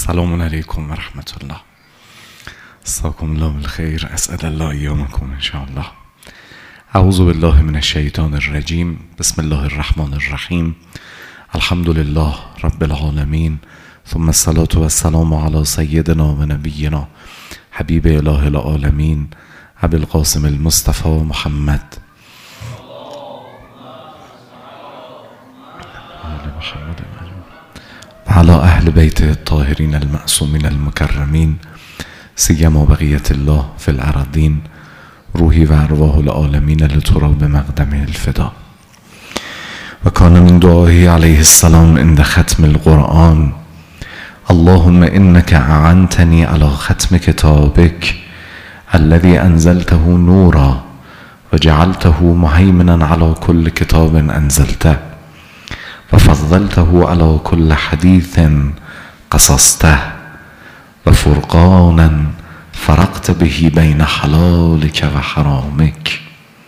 السلام علیکم و رحمت الله. استاکم الله بالخیر. اسعد الله ایامکم ان شاء الله. اعوذ بالله من الشیطان الرجیم. بسم الله الرحمن الرحیم. الحمد لله رب العالمین، ثم الصلاة والسلام علی سیدنا و نبینا حبیب اله العالمین ابی القاسم المصطفى محمد و علی اهل بیت الطاهرین المعصومین المکرمین سیما بقیت الله فی الارضین روحی و ارواح العالمین لترا بمقدمه الفدا. و کان من دعائه علیه السلام عند ختم القرآن: اللهم انك اعنتني على ختم كتابك الذي انزلته نورا وجعلته مهيمنا على كل كتاب انزلته وفضلته على كل حديث قصصته وفرقانا فرقت به بين حلالك وحرامك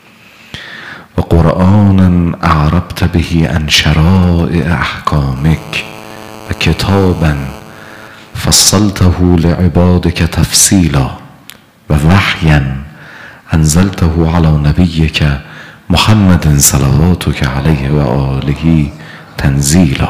وقرآنا أعربت به عن شرائع أحكامك وكتابا فصلته لعبادك تفصيلا ووحيا أنزلته على نبيك محمد صلواتك عليه وآله تنزیلا.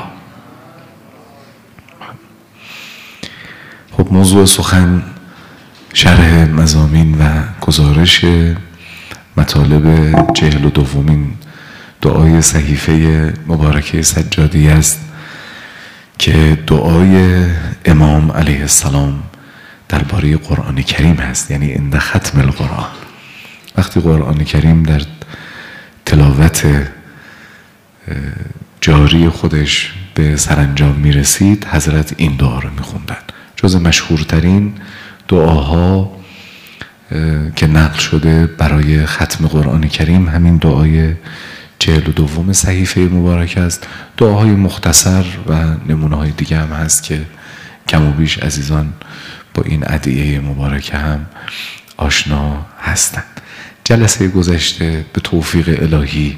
خب موضوع سخن شرح مضامین و گزارش مطالب 42مین دعای صحیفه مبارکه سجادی است که دعای امام علیه السلام درباره قرآن کریم هست، یعنی عند ختم القرآن. وقتی قرآن کریم در تلاوت جاری خودش به سرانجام میرسید، حضرت این دعا رو میخوندن. جز مشهورترین دعاها که نقل شده برای ختم قرآن کریم همین دعای 42 صحیفه مبارک است. دعاهای مختصر و نمونه های دیگه هم هست که کم و بیش عزیزان با این ادعیه مبارکه هم آشنا هستند. جلسه گذشته به توفیق الهی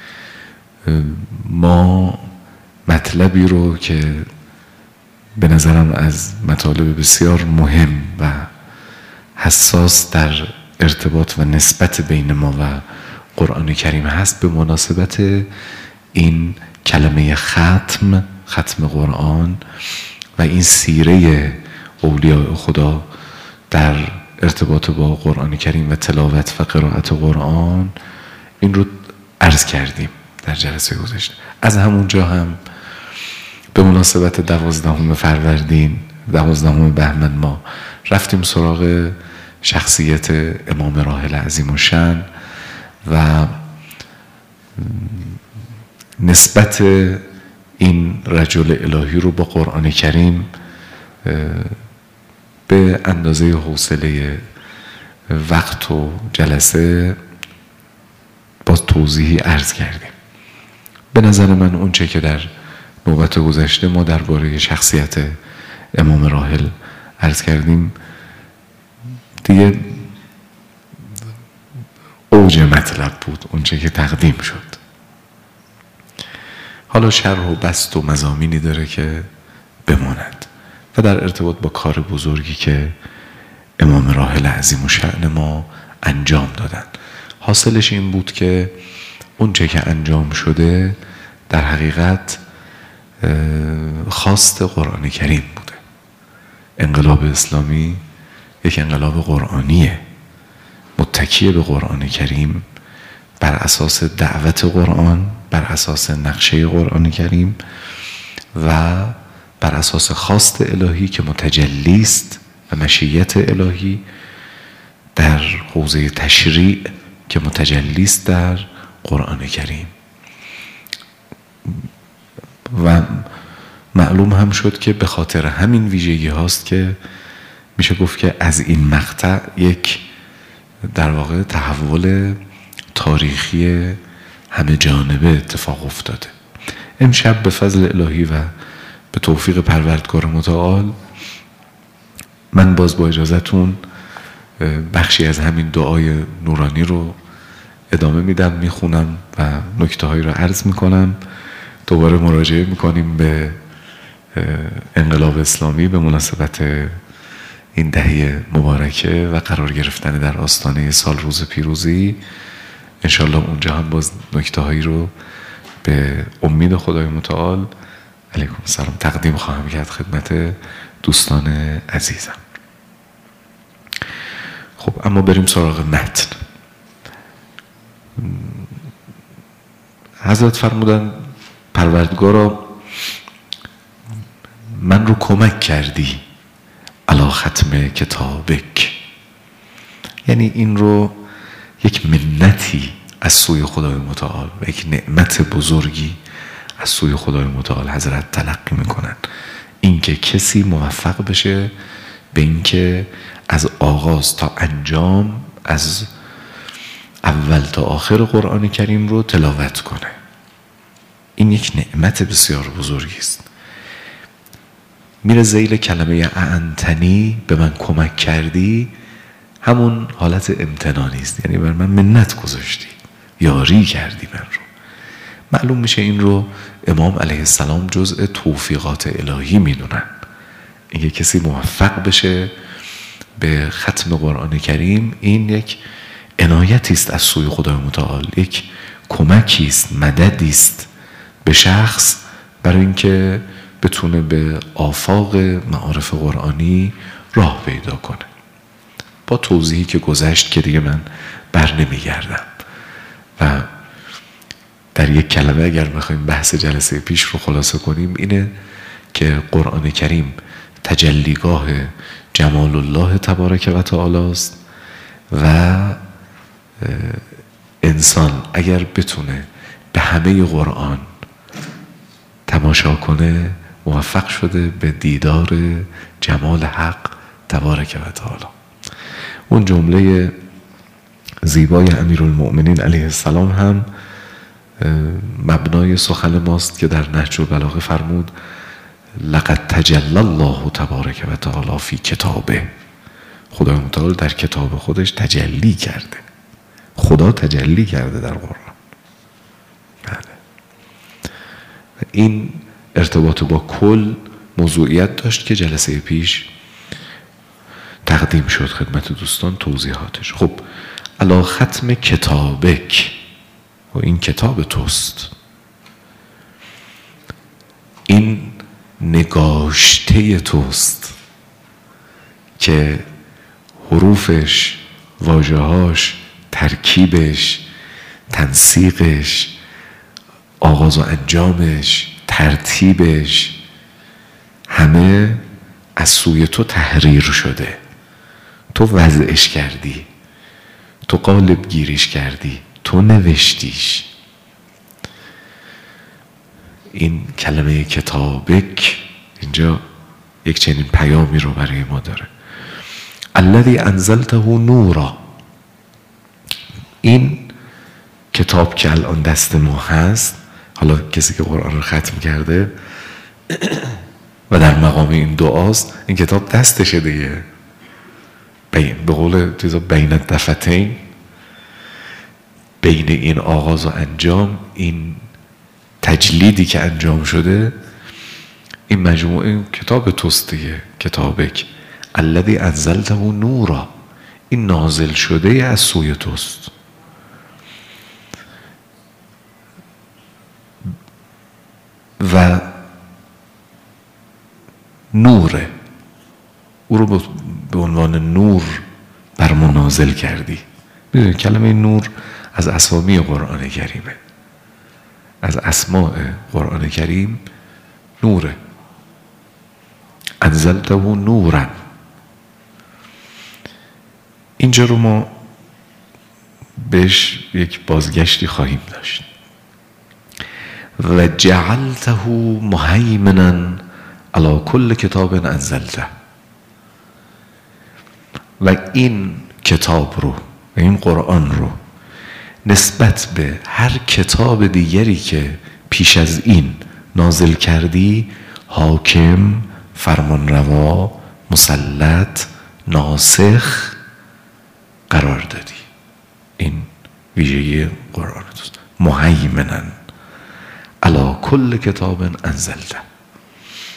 ما مطلبی رو که به نظرم از مطالب بسیار مهم و حساس در ارتباط و نسبت بین ما و قرآن کریم هست، به مناسبت این کلمه ختم قرآن و این سیره اولیاء خدا در ارتباط با قرآن کریم و تلاوت و قرائت قرآن، این رو عرض کردیم در جلسه گذشته. از همونجا هم به مناسبت 12 فروردین 12 بهمن ما رفتیم سراغ شخصیت امام راحل عظیم الشأن و نسبت این رجل الهی رو با قرآن کریم به اندازه حوصله وقت و جلسه با توضیحی عرض کردیم. به نظر من اون چه که در نوبت گذشته ما درباره شخصیت امام راحل عرض کردیم دیگه اوج مطلب بود، اون چه که تقدیم شد. حالا شرح و بسط و مضامینی داره که بماند و در ارتباط با کار بزرگی که امام راحل عظیم الشأن ما انجام دادن. حاصلش این بود که اون چه که انجام شده در حقیقت خواست قرآن کریم بوده. انقلاب اسلامی یک انقلاب قرآنیه، متکی به قرآن کریم، بر اساس دعوت قرآن، بر اساس نقشه قرآن کریم و بر اساس خواست الهی که متجلی است و مشیت الهی در حوزه تشریع که متجلی است در قرآن کریم. و معلوم هم شد که به خاطر همین ویژگی هاست که میشه گفت که از این مقطع یک در واقع تحول تاریخی همه جانبه اتفاق افتاده. امشب به فضل الهی و به توفیق پروردگار متعال من باز با اجازهتون بخشی از همین دعای نورانی رو ادامه میدم، میخونم و نکته هایی رو عرض میکنم. دوباره مراجعه میکنیم به انقلاب اسلامی به مناسبت این دهه مبارکه و قرار گرفتن در آستانه سال روز پیروزی، انشالله اونجا هم باز نکته هایی رو به امید خدای متعال علیکم السلام تقدیم خواهم کرد خدمت دوستان عزیزم. خب اما بریم سراغ متن. حضرت فرمودن پروردگارا من رو کمک کردی علی ختم کتابک، یعنی این رو یک منتی از سوی خدای متعال و یک نعمت بزرگی از سوی خدای متعال حضرت تلقی میکنن، اینکه کسی موفق بشه به اینکه از آغاز تا انجام از اول تا آخر قرآن کریم رو تلاوت کنه. این یک نعمت بسیار بزرگی است. میره ذیل کلمه اعنتنی، به من کمک کردی، همون حالت امتنانی است، یعنی بر من منت گذاشتی، یاری کردی من رو. معلوم میشه این رو امام علیه السلام جزء توفیقات الهی میدونن. اینکه کسی موفق بشه به ختم قرآن کریم، این یک عنایتی است از سوی خدای متعال، یک کمکی است، مددی است به شخص برای اینکه بتونه به آفاق معارف قرآنی راه پیدا کنه. با توضیحی که گذشت که دیگه من بر نمیگردم و در یک کلمه اگر بخوایم بحث جلسه پیش رو خلاصه کنیم، اینه که قرآن کریم تجلیگاه جمال الله تبارک و تعالی است و انسان اگر بتونه به همه قرآن تماشا کنه موفق شده به دیدار جمال حق تبارک و تعالی. اون جمله زیبای امیرالمؤمنین علیه السلام هم مبنای سخن ماست که در نهج البلاغه فرمود لقد تجلی الله تبارک و تعالی فی کتابه. خدای متعال در کتاب خودش تجلی کرده. خدا تجلی کرده در قرآن. بله. این ارتباط با کل موضوعیت داشت که جلسه پیش تقدیم شد خدمت دوستان توضیحاتش. خب علی ختم کتابک، و این کتاب توست، این نگاشته توست که حروفش، واژه‌هاش، ترکیبش، تنسیقش، آغاز و انجامش، ترتیبش همه از سوی تو تحریر شده. تو وضعش کردی، تو قالب گیریش کردی، تو نوشتیش. این کلمه کتابک اینجا یک چنین پیامی رو برای ما داره. الذی انزلته نورا، این کتاب که الان دست ما هست، حالا کسی که قرآن رو ختم کرده و در مقام این دعاست، این کتاب دستشه دیگه، به قول چیزا بین الدفتین، بین این آغاز و انجام، این تجلیدی که انجام شده، این مجموعه این کتاب توست دیگه. کتابک الذی انزلته نورا، این نازل شده از سوی توست. و نوره، او رو به عنوان نور بر ما نازل کردی. میدونید کلمه نور از اسامی قرآن کریمه، از اسماء قرآن کریم نوره. انزلته نورا، اینجا رو ما بهش یک بازگشتی خواهیم داشت. و جعلته مهیمنا علی کل کتاب انزلته، و این کتاب رو و این قرآن رو نسبت به هر کتاب دیگری که پیش از این نازل کردی حاکم، فرمانروا، مسلط، ناسخ قرار دادی. این ویژگی قرآن توست. مهیمنا علی کل کتاب انزلته.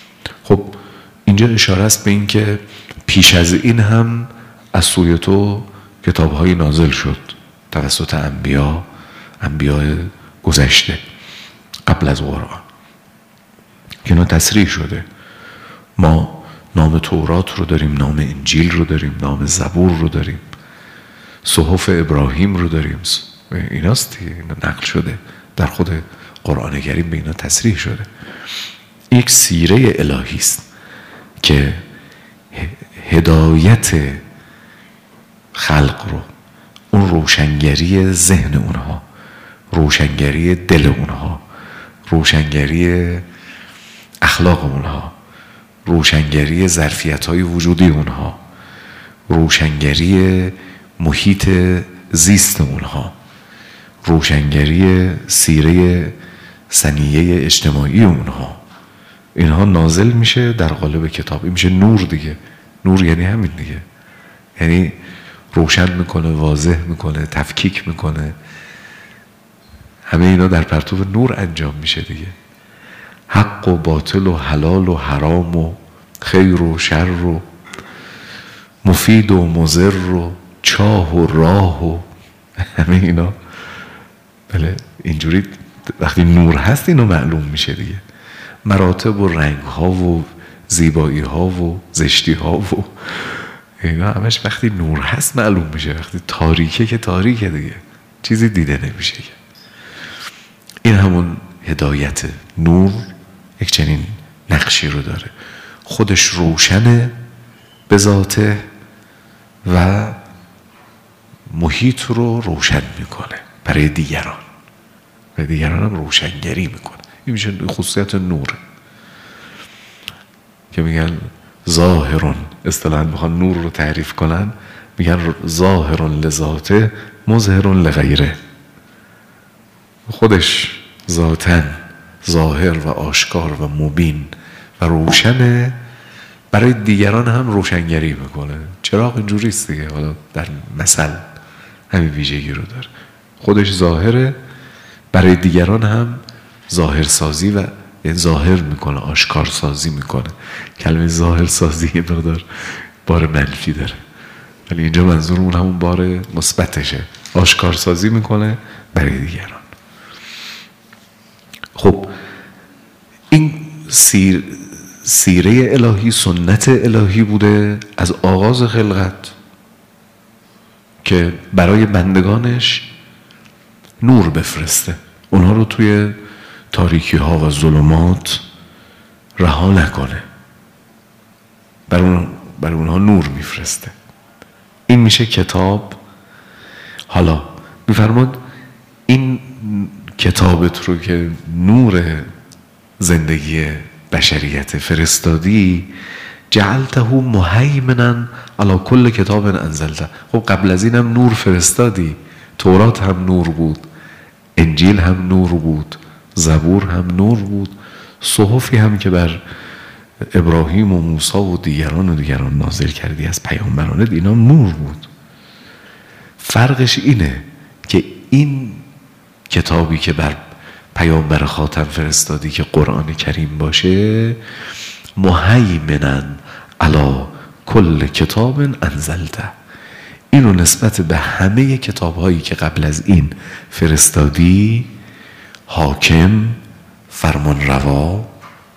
خب اینجا اشاره است به این که پیش از این هم از سوی تو کتاب‌های نازل شد توسط انبیاء گذشته قبل از قرآن که اینا تصریح شده. ما نام تورات رو داریم، نام انجیل رو داریم، نام زبور رو داریم، صحف ابراهیم رو داریم. ایناست دیگه، اینا نقل شده در خود قرآن کریم، به اینا تصریح شده. یک سیره الهی است که هدایت خلق رو، اون روشنگری ذهن اونها، روشنگری دل اونها، روشنگری اخلاق اونها، روشنگری ظرفیت‌های وجودی اونها، روشنگری محیط زیست اونها، روشنگری سیره سنیه اجتماعی اونها، اینها نازل میشه در قالب کتاب. این میشه نور دیگه. نور یعنی همین دیگه، یعنی روشن میکنه، واضح میکنه، تفکیک میکنه. همه اینا در پرتو نور انجام میشه دیگه. حق و باطل و حلال و حرام و خیر و شر و مفید و مضر و چاه و راه و همه اینا. بله اینجوری وقتی نور هست اینو معلوم میشه دیگه. مراتب و رنگ ها و زیبایی ها و زشتی ها و اینا همش وقتی نور هست معلوم میشه. وقتی تاریکه که تاریکه دیگه، چیزی دیده نمیشه. این همون هدایت. نور یک چنین نقشی رو داره، خودش روشنه به ذاته و محیط رو روشن میکنه برای دیگران و دیگران هم روشنگری میکنه. این میشه خصوصیت نور که میگن ظاهرون، اصطلاحاً میخوان نور رو تعریف کنن میگن ظاهرون لذاته مظهرون لغیره. خودش ذاتاً ظاهر و آشکار و مبین و روشنه، برای دیگران هم روشنگری میکنه. چراغ اینجوری است دیگه. حالا در مثل همین ویژگی رو داره، خودش ظاهره، برای دیگران هم ظاهرسازی و ظاهر میکنه، آشکار سازی میکنه. کلمه ظاهر سازی یه مقدار بار منفی داره، ولی اینجا منظورمون همون بار مثبتشه. آشکار سازی میکنه برای دیگران. خب این سیره الهی، سنت الهی بوده از آغاز خلقت که برای بندگانش نور بفرسته، اونها رو توی تاریکی ها و ظلمات رها نکنه، برای اونها نور میفرسته. این میشه کتاب. حالا میفرماد این کتابت رو که نور زندگی بشریت فرستادی، جعلته مهیمنا علی کل کتاب انزلته. خب قبل از اینم نور فرستادی، تورات هم نور بود، انجیل هم نور بود، زبور هم نور بود، صحفی هم که بر ابراهیم و موسی و دیگران نازل کردی از پیامبرانت، اینا نور بود. فرقش اینه که این کتابی که بر پیامبر خاتم فرستادی که قرآن کریم باشه، مهیمنا علی کل کتاب انزلته، اینو نسبت به همه کتاب‌هایی که قبل از این فرستادی حاکم، فرمانروا،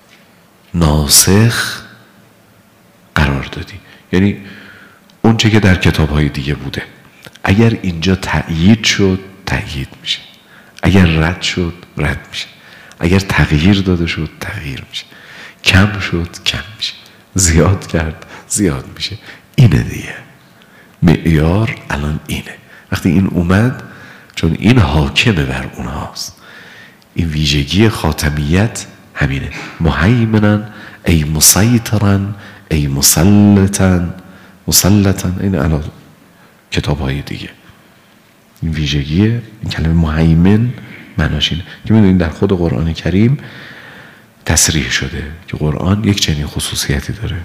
ناسخ قرار دادی. یعنی اون چه که در کتاب‌های دیگه بوده، اگر اینجا تأیید شد تأیید میشه، اگر رد شد رد میشه، اگر تغییر داده شد تغییر میشه، کم شد کم میشه، زیاد کرد زیاد میشه. اینه دیگه معیار الان اینه. وقتی این اومد، چون این حاکمه بر اونهاست، این ویژگی خاتمیت همینه. مهیمنا ای مسیطرا ای مسلطا این الان کتاب های دیگه این ویژگی، این کلمه مهیمن معناش اینه که میدونید در خود قرآن کریم تصریح شده که قرآن یک چنین خصوصیتی داره.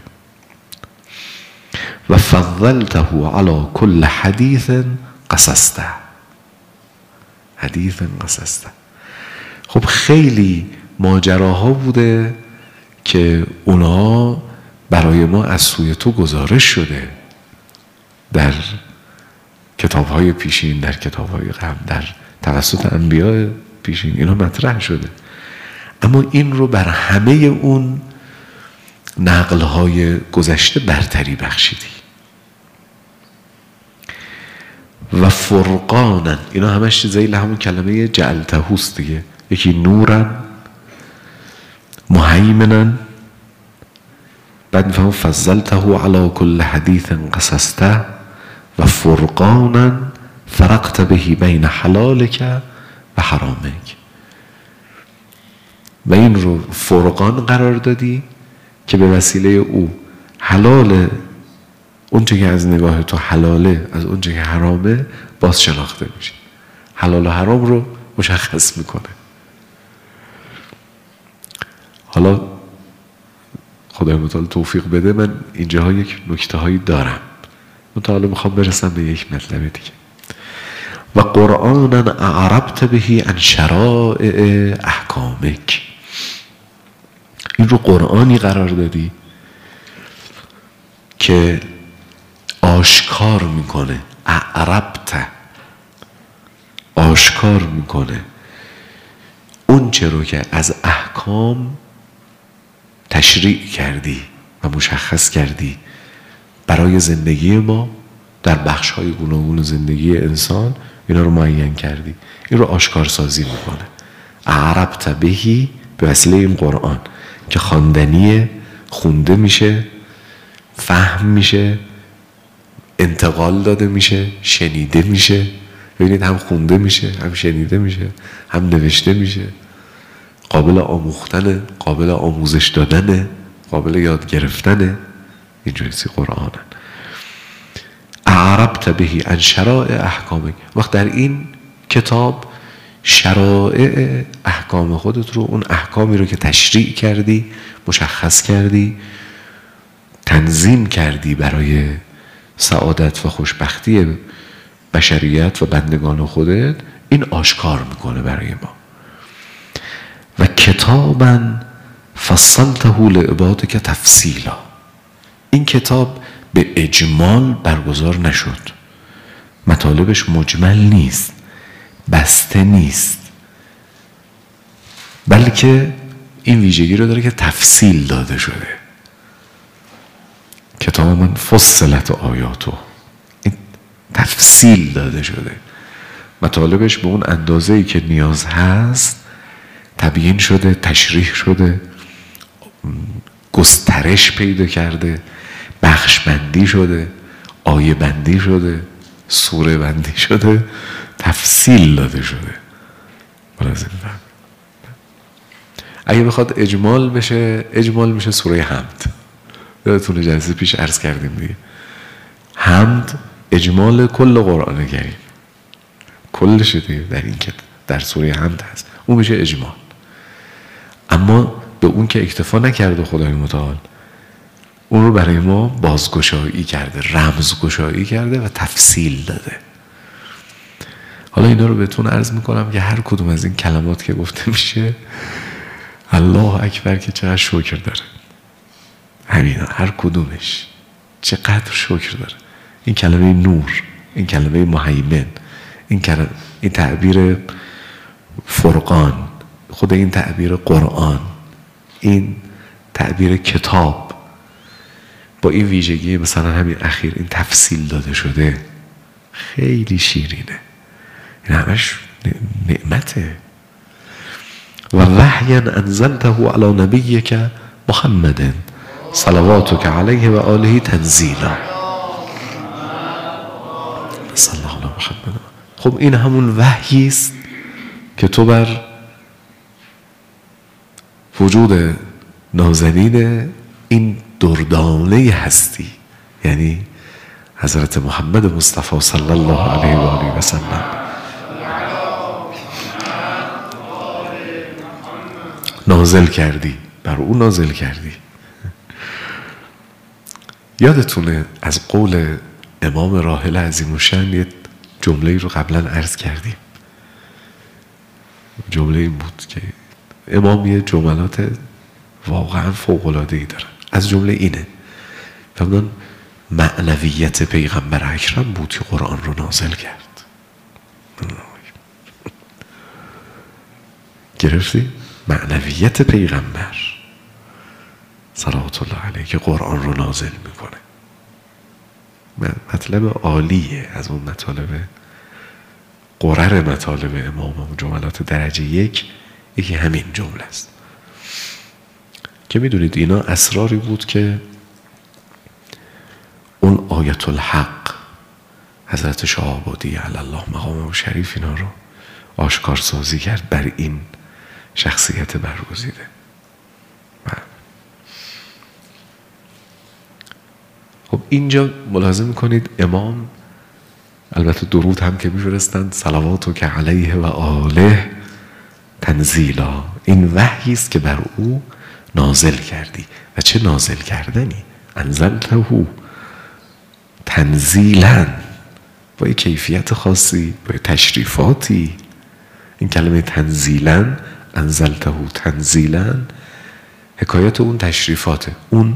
و فضلته علی کل حدیث قصصته. حدیث قصصته. خب خیلی ماجراها بوده که اونا برای ما از سوی تو گزارش شده در کتاب‌های پیشین، در کتاب‌های قبل، در توسط انبیاء پیشین اینا مطرح شده، اما این رو بر همه اون نقل‌های گذشته برتری بخشیدی. و فرقانن، اینا همش چیزایی همون کلمه جعلتهوست دیگه، یکی نورن، مهیمنن، بعد میفهمون فضلته علی کل حدیث قصصته، و فرقانن فرقت بهی بین حلالک و حرامک، و این رو فرقان قرار دادی که به وسیله او حلال اونچه که از نگاه تو حلاله از اونچه که حرامه باز شناخته میشه، حلال و حرام رو مشخص میکنه. حالا خدای متعال توفیق بده، من اینجاها یک نکته هایی دارم، متعال میخوام برسم به یک مطلب دیگه. و قرآنا اعربت بهی عن شرائع احکامک، این رو قرآنی قرار دادی که آشکار میکنه، اعربت، آشکار میکنه اون چه رو که از احکام تشریع کردی و مشخص کردی برای زندگی ما در بخش‌های گوناگون زندگی انسان، اینا رو معین کردی، این رو آشکار سازی میکنه. اعربت بهی، به وسیله این قرآن که خواندنیه، خونده میشه، فهم میشه، انتقال داده میشه، شنیده میشه. ببینید هم خونده میشه، هم شنیده میشه، هم نوشته میشه، قابل آموختنه، قابل آموزش دادنه، قابل یاد گرفتنه. اینجوری قرآنن. اعربت بهی عن شرائع احکامک، وقت در این کتاب شرائع احکام خودت رو، اون احکامی رو که تشریع کردی، مشخص کردی، تنظیم کردی برای سعادت و خوشبختی بشریت و بندگان خودت، این آشکار میکنه برای ما. و کتابا فصلته لعبادک تفصیلا، این کتاب به اجمال برگزار نشد، مطالبش مجمل نیست، بسته نیست، بلکه این ویژگی رو داره که تفصیل داده شده. کتاب من فصلت آیاتو، این تفصیل داده شده، مطالبش به اون اندازه‌ای که نیاز هست تبیین شده، تشریح شده، گسترش پیدا کرده، بخش بندی شده، آیه بندی شده، سوره بندی شده، تفصیل داده شده. اگه بخواد اجمال بشه، اجمال میشه سوره حمد. یادتونه جلسه پیش عرض کردیم دیگه، حمد اجمال کل قرآن کریم، کلش دیگه در این که در سوره حمد هست، اون میشه اجمال. اما به اون که اکتفا نکرده خدای متعال، اون رو برای ما بازگشایی کرده، رمزگشایی کرده و تفصیل داده. حالا اینا رو بهتون عرض میکنم که هر کدوم از این کلمات که گفته میشه، الله اکبر که چقدر شکر داره. همینا هر کدومش چقدر شکر داره. این کلمه نور، این کلمه مهیمن، این تعبیر فرقان، خود این تعبیر قرآن، این تعبیر کتاب، با این ویژگی مثلا همین اخیر این تفصیل داده شده، خیلی شیرینه. این همش نعمته. و وحیا انزلته علی نبیک محمد صلواتک علیه و آله تنزیلا. صلی الله علیه محمد. خب این همون وحی است که تو بر وجود نازنین این دردانه هستی، یعنی حضرت محمد مصطفی صلی الله علیه و آله و سلم، نازل کردی، بر او نازل کردی. یادتونه از قول امام راحل عظیم الشأن یه جمله رو قبلا عرض کردیم. جمله این بود که امام یه جملات واقعا فوق‌العاده‌ای دارن. از جمله اینه فرمودن معنویت پیغمبر اکرم بود که قرآن رو نازل کرد. گرفتی؟ معنویت پیغمبر صلوات الله علیه که قرآن رو نازل میکنه. مطلب عالیه از اون مطالب قرر مطالب امام و جملات درجه یکی همین جمله است که میدونید اینا اسراری بود که اون آیت الحق حضرت شهابادی علی الله مقامه شریف اینا رو آشکار سازی کرد بر این شخصیت برگزیده. خب اینجا ملاحظه میکنید امام البته درود هم که میفرستند صلواتو که علیه و آله تنزیلا، این وحیی است که بر او نازل کردی. و چه نازل کردنی؟ انزلته تنزیلا، با یک کیفیت خاصی، با تشریفاتی. این کلمه تنزیلا، انزلته تنزیلا، حکایت اون تشریفاته، اون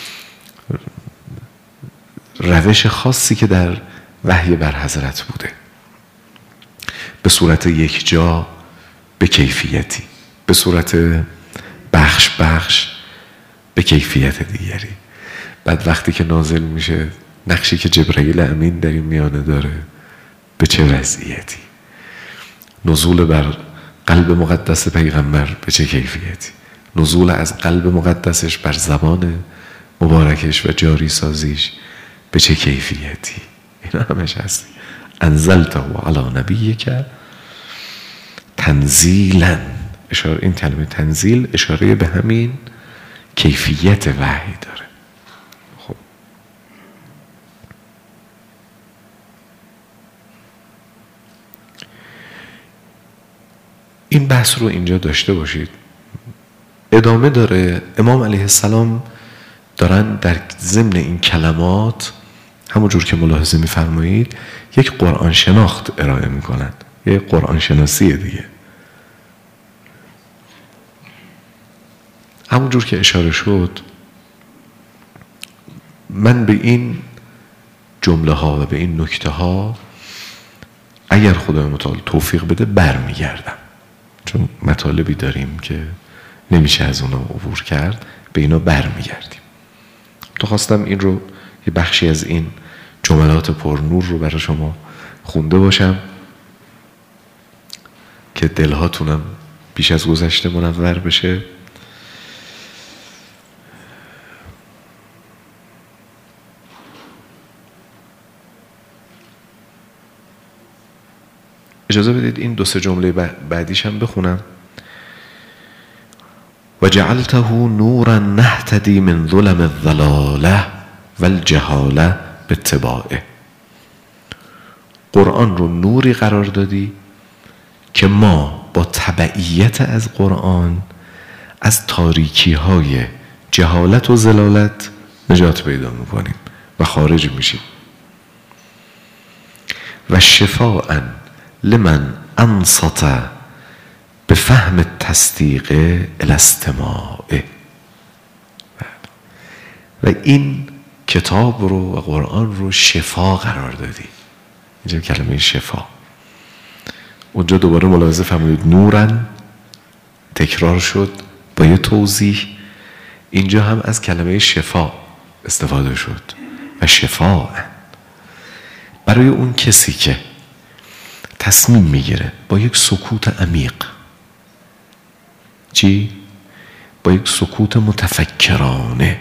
روش خاصی که در وحی بر حضرت بوده، به صورت یک جا، به کیفیتی، به صورت بخش به کیفیت دیگری. بعد وقتی که نازل میشه نقشی که جبرائیل امین در این میانه داره به چه وضعیتی، نزول بر قلب مقدس پیغمبر به چه کیفیتی، نزول از قلب مقدسش بر زبان مبارکش و جاری سازیش به چه کیفیتی. اینا همش هست. انزلته علی نبیک تنزیلا، اشاره، این کلمه تنزیل اشاره به همین کیفیت وحی داره. خب این بحث رو اینجا داشته باشید. ادامه داره. امام علیه السلام دارن در ضمن این کلمات همونجور که ملاحظه می‌فرمایید یک قرآن شناخت ارائه میکنن، یک قرآن شناسی دیگه. همونجور که اشاره شد من به این جمله ها و به این نکته ها اگر خدای متعال توفیق بده برمیگردم، چون مطالبی داریم که نمیشه از اونا عبور کرد، به اینا برمیگردیم. تو خواستم این رو یه بخشی از این جملات پرنور رو برای شما خونده باشم که دلهاتونم بیش از گذشته منور بشه. اجازه بدید این 2-3 جمله بعدیش هم بخونم. و جعلته نورا نهتدی من ظلم الضلاله والجهاله باتباعه. قرآن رو نوری قرار دادی که ما با تبعیت از قرآن از تاریکی های جهالت و ضلالت نجات پیدا میکنیم و خارج میشیم. و شفاء لمن انصت به فهم تصدیق الاستماع. و این کتاب رو و قرآن رو شفا قرار دادی. اینجا کلمه شفا، اونجا دوباره ملاحظه فرمودید نورن تکرار شد با یه توضیح. اینجا هم از کلمه شفا استفاده شد. و شفا برای اون کسی که تصمیم میگیره با یک سکوت عمیق، چی؟ با یک سکوت متفکرانه،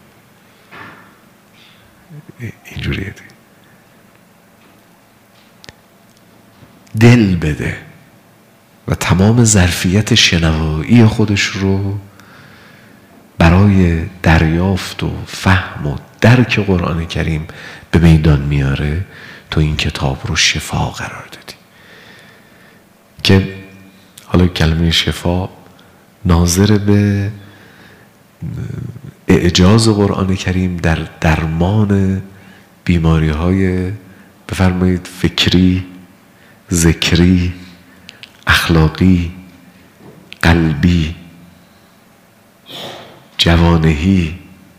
اینجوریه، دل بده و تمام ظرفیت شنوایی خودش رو برای دریافت و فهم و درک قرآن کریم به میدان میاره، تو این کتاب رو شفا قرار دادی. که حالا کلمه شفا ناظر به اعجاز قرآن کریم در درمان بیماری های بفرمایید فکری، ذکری، اخلاقی، قلبی جوانهی،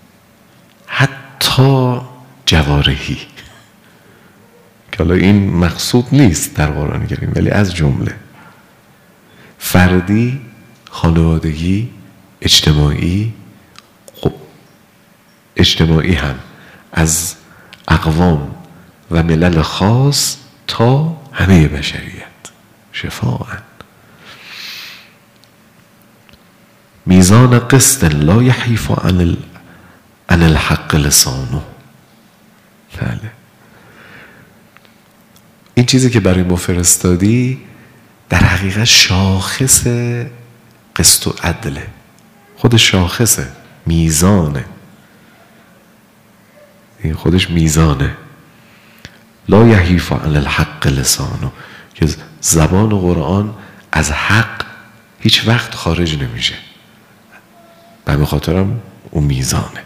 حتی جوارهی، که حالا این مقصود نیست در قرآن کریم ولی از جمله فردی، خانوادگی، اجتماعی هم از اقوام و ملل خاص تا همه بشریت شفاءً. میزان قسط لا یحیف عن الحق لسانه. بله، این چیزی که برای ما فرستادی در حقیقت شاخص قسط و عدله، خودش شاخصه، میزانه، این خودش میزانه. لا یحیف عن الحق لسانه، که زبان قرآن از حق هیچ وقت خارج نمیشه، به همین خاطرم اون میزانه.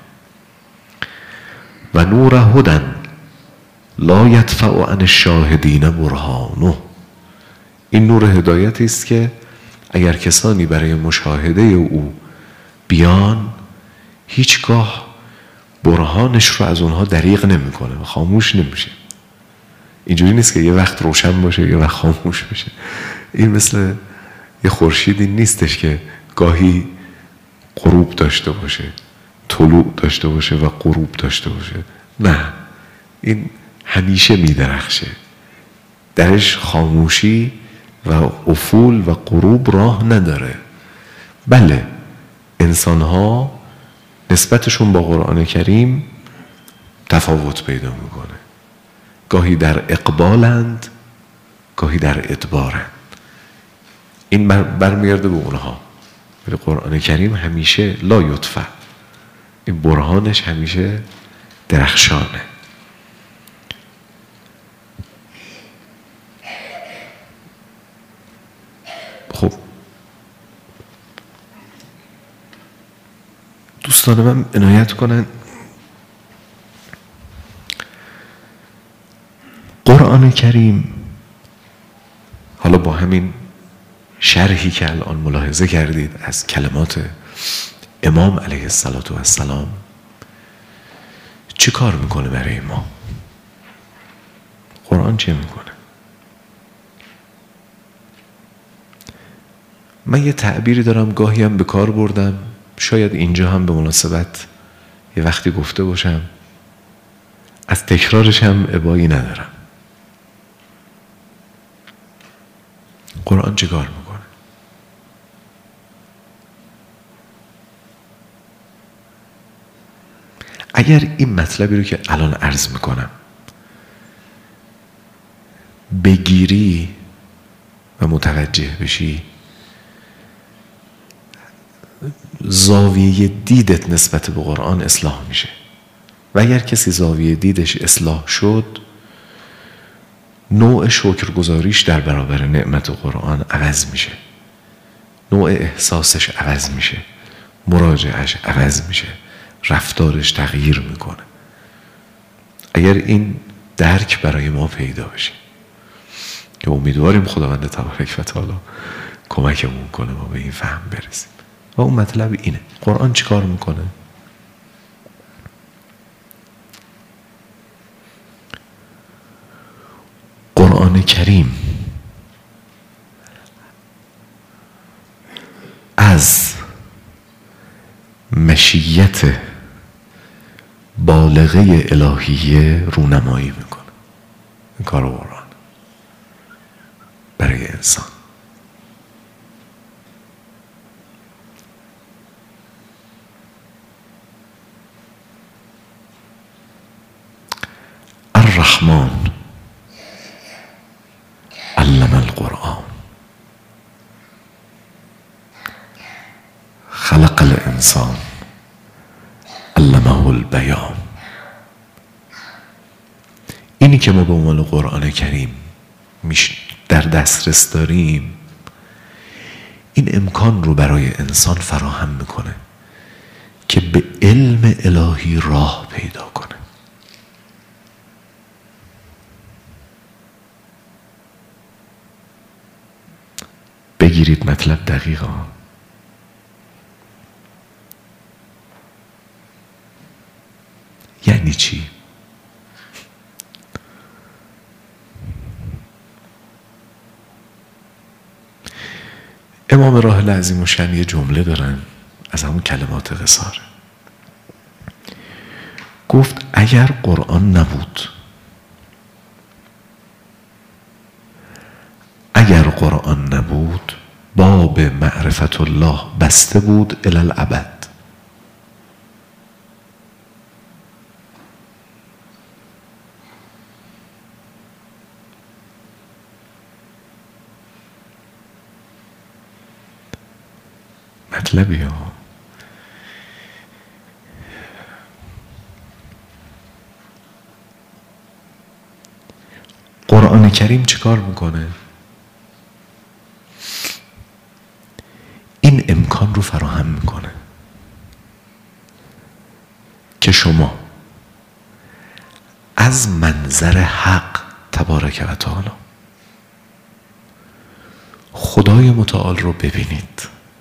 و نور هدن لا یدفع عن الشاهدین برهانه، این نور هدایتی است که اگر کسانی برای مشاهده او بیان، هیچگاه برهانش رو از اونها دریغ نمیکنه و خاموش نمیشه. اینجوری نیست که یه وقت روشن باشه یه وقت خاموش بشه. این مثل یه خورشیدی نیستش که گاهی غروب داشته باشه، طلوع داشته باشه و غروب داشته باشه. نه، این همیشه میدرخشه، درش خاموشی و افول و غروب راه نداره. بله، انسان ها نسبتشون با قرآن کریم تفاوت پیدا میکنه، گاهی در اقبالند گاهی در ادبارند. این برمیگرده به اونها، ولی قرآن کریم همیشه لا یطفع، این برهانش همیشه درخشانه. خب دوستان من عنایت کنن، قرآن کریم حالا با همین شرحی که الان ملاحظه کردید از کلمات امام علیه السلام چی کار میکنه برای ما؟ قرآن چه میکنه؟ من یه تعبیری دارم گاهی هم به کار بردم، شاید اینجا هم به مناسبت یه وقتی گفته باشم، از تکرارش هم ابایی ندارم. قرآن چه کار میکنه؟ اگر این مطلبی رو که الان عرض میکنم بگیری و متوجه بشی، زاویه دیدت نسبت به قرآن اصلاح میشه. و اگر کسی زاویه دیدش اصلاح شد، نوع شکرگزاریش در برابر نعمت قرآن عوض میشه، نوع احساسش عوض میشه، مراجعش عوض میشه، رفتارش تغییر میکنه. اگر این درک برای ما پیدا بشه، که امیدواریم خداوند تبارک و تعالی کمکمون کنه ما به این فهم برسیم. و اون مطلب اینه، قرآن چیکار میکنه؟ قرآن کریم از مشیت بالغه الهیه رونمایی میکنه. این کار قرآن برای انسان. الرحمن علم القرآن خلق الانسان علمه البیان. اینی که ما به عنوان قرآن کریم در دسترس داریم، این امکان رو برای انسان فراهم میکنه که به علم الهی راه پیدا کنه. بگیرید مطلب دقیقا. امام راحل عظیم الشأن یه جمله دارن از همون کلمات قصاره. گفت اگر قرآن نبود، اگر قرآن نبود باب معرفت الله بسته بود الی الابد. مطلبی ها قرآن کریم چیکار میکنه؟ این امکان رو فراهم میکنه که شما از منظر حق تبارک و تعالی خدای متعال رو ببینید،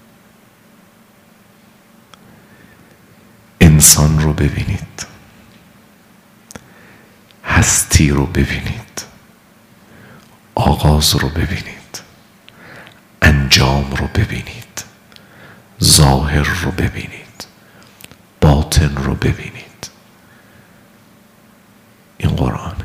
انسان رو ببینید، هستی رو ببینید، آغاز رو ببینید، انجام رو ببینید، ظاهر رو ببینید، باطن رو ببینید. این قرآن.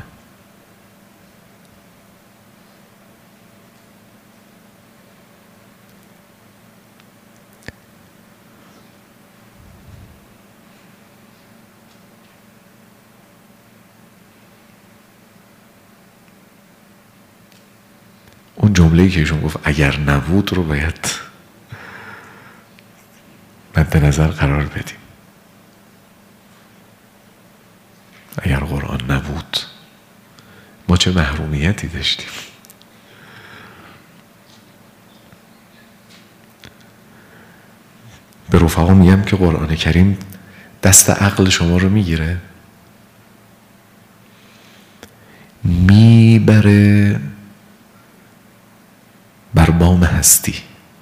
اون جمله‌ای که ایشون گفت اگر نبود رو باید مد نظر قرار بدیم. اگر قرآن نبود ما چه محرومیتی داشتیم. به رفقا میگم که قرآن کریم دست عقل شما رو میگیره، میبره بر بام هستی.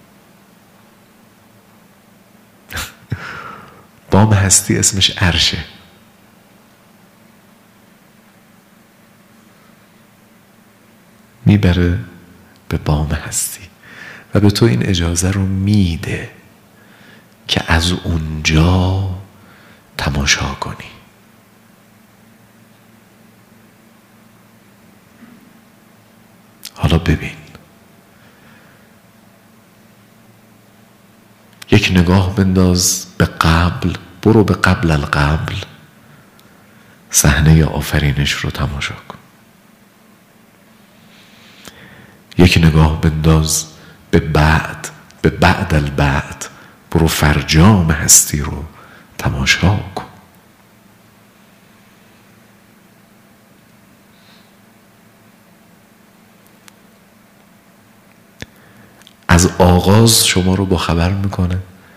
بام هستی اسمش عرشه. میبره به بام هستی و به تو این اجازه رو میده که از اونجا تماشا کنی. حالا ببین، یک نگاه بنداز به قبل، برو به قبل القبل، صحنه آفرینش رو تماشا کن. یک نگاه بنداز به بعد، به بعد البعد، برو فرجام هستی رو تماشا کن. از آغاز شما رو با خبر میکنه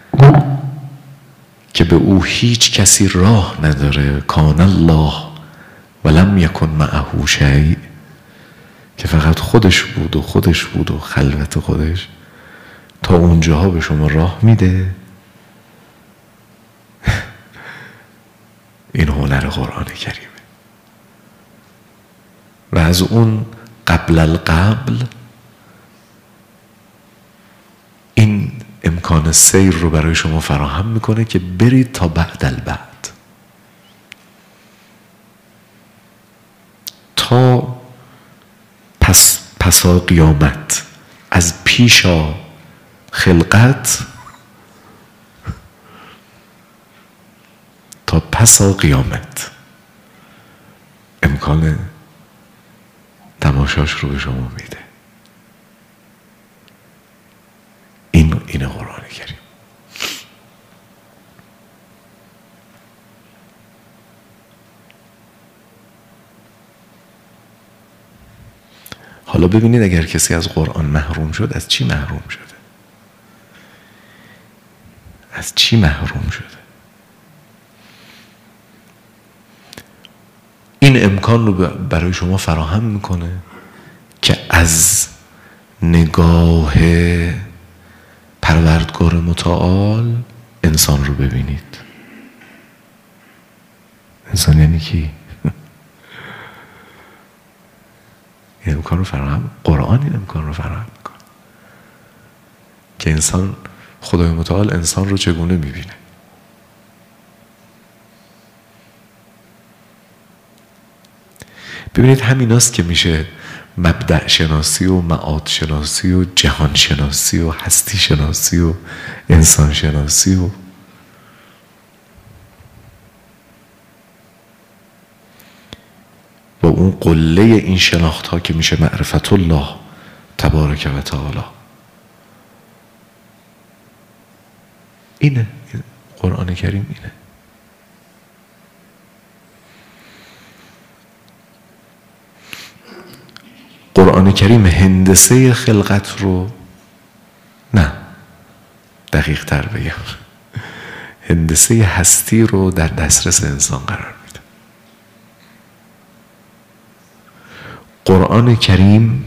که به او هیچ کسی راه نداره. کان الله ولم یکن معه شیء، که فقط خودش بود و خلوت خودش. تا اونجاها به شما راه میده. این هنر قرآن کریمه. و از اون قبل القبل این امکان سیر رو برای شما فراهم میکنه که برید تا بعد البعد، تا پسا قیامت، از پیشا خلقت تا پسا قیامت امکان تماشاش رو به شما میده. این قرآن کریم. حالا ببینید اگر کسی از قرآن محروم شد، از چی محروم شده؟ از چی محروم شده؟ این امکان رو برای شما فراهم میکنه که از نگاه پروردگار متعال انسان رو ببینید. انسان یعنی کی؟ این امکان رو فراهم، قرآن این امکان رو فراهم میکنه که انسان، خدای متعال انسان رو چگونه میبینه. ببینید همیناست که میشه مبدأ شناسی و معاد شناسی و جهان شناسی و هستی شناسی و انسان شناسی و اون قله این شناخت ها که میشه معرفت الله تبارک و تعالی. اینه قرآن کریم، اینه. قرآن کریم هندسه خلقت رو، نه دقیق تر بگم، هندسه هستی رو در دسترس انسان قرار میده. قرآن کریم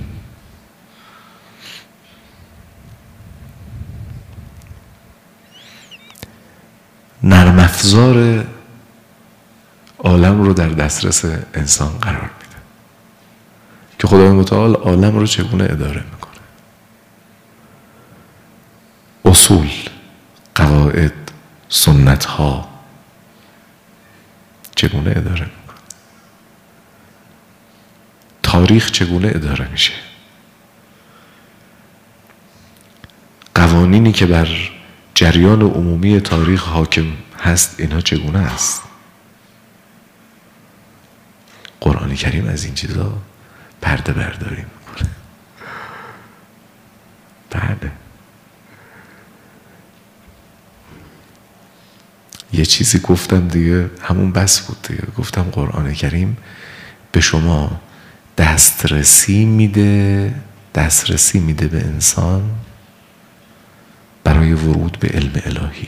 نرم افزار عالم رو در دسترس انسان قرار میده که خدای متعال عالم رو چگونه اداره میکنه. اصول، قواعد، سنت ها چگونه اداره میکنه. تاریخ چگونه اداره میشه. قوانینی که بر جریان عمومی تاریخ حاکم هست اینها چگونه است. قرآن کریم از این چیزا پرده برداری میکنه. بله. یه چیزی گفتم دیگه، همون بس بود دیگه. گفتم قرآن کریم به شما دسترسی میده به انسان برای ورود به علم الهی.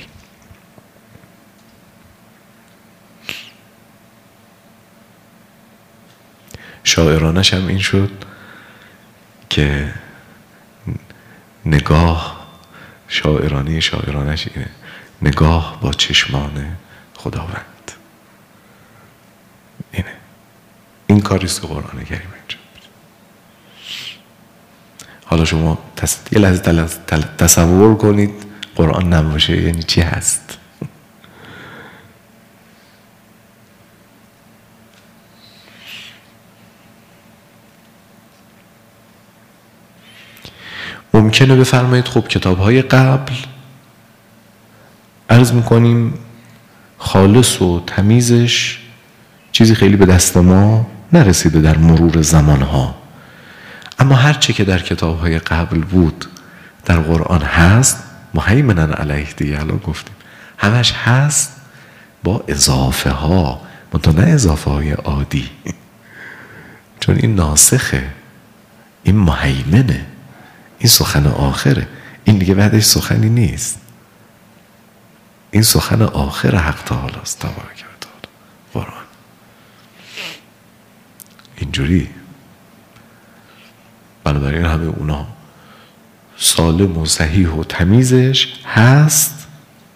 شاعرانش هم این شد که نگاه، شاعرانش اینه، نگاه با چشمان خداوند. اینه، این کاریست که قرآن کریم انجام میده. حالا شما یه لحظه تصور کنید قرآن نباشه یعنی چی هست. ممکنه بفرمایید خب کتاب‌های قبل عرض میکنیم خالص و تمیزش چیزی خیلی به دست ما نرسیده در مرور زمانها، اما هرچه که در کتاب‌های قبل بود در قرآن هست، مهیمنن علیه دیگه الان گفتیم، همش هست با اضافه ها، منتها نه اضافه های عادی، چون این ناسخه، این مهیمنه، این سخن آخره، این دیگه بعدش سخنی نیست، این سخن آخر حق تعالی است تبارک و تعالی. قرآن اینجوری، بنابراین همه اونا سالم و صحیح و تمیزش هست.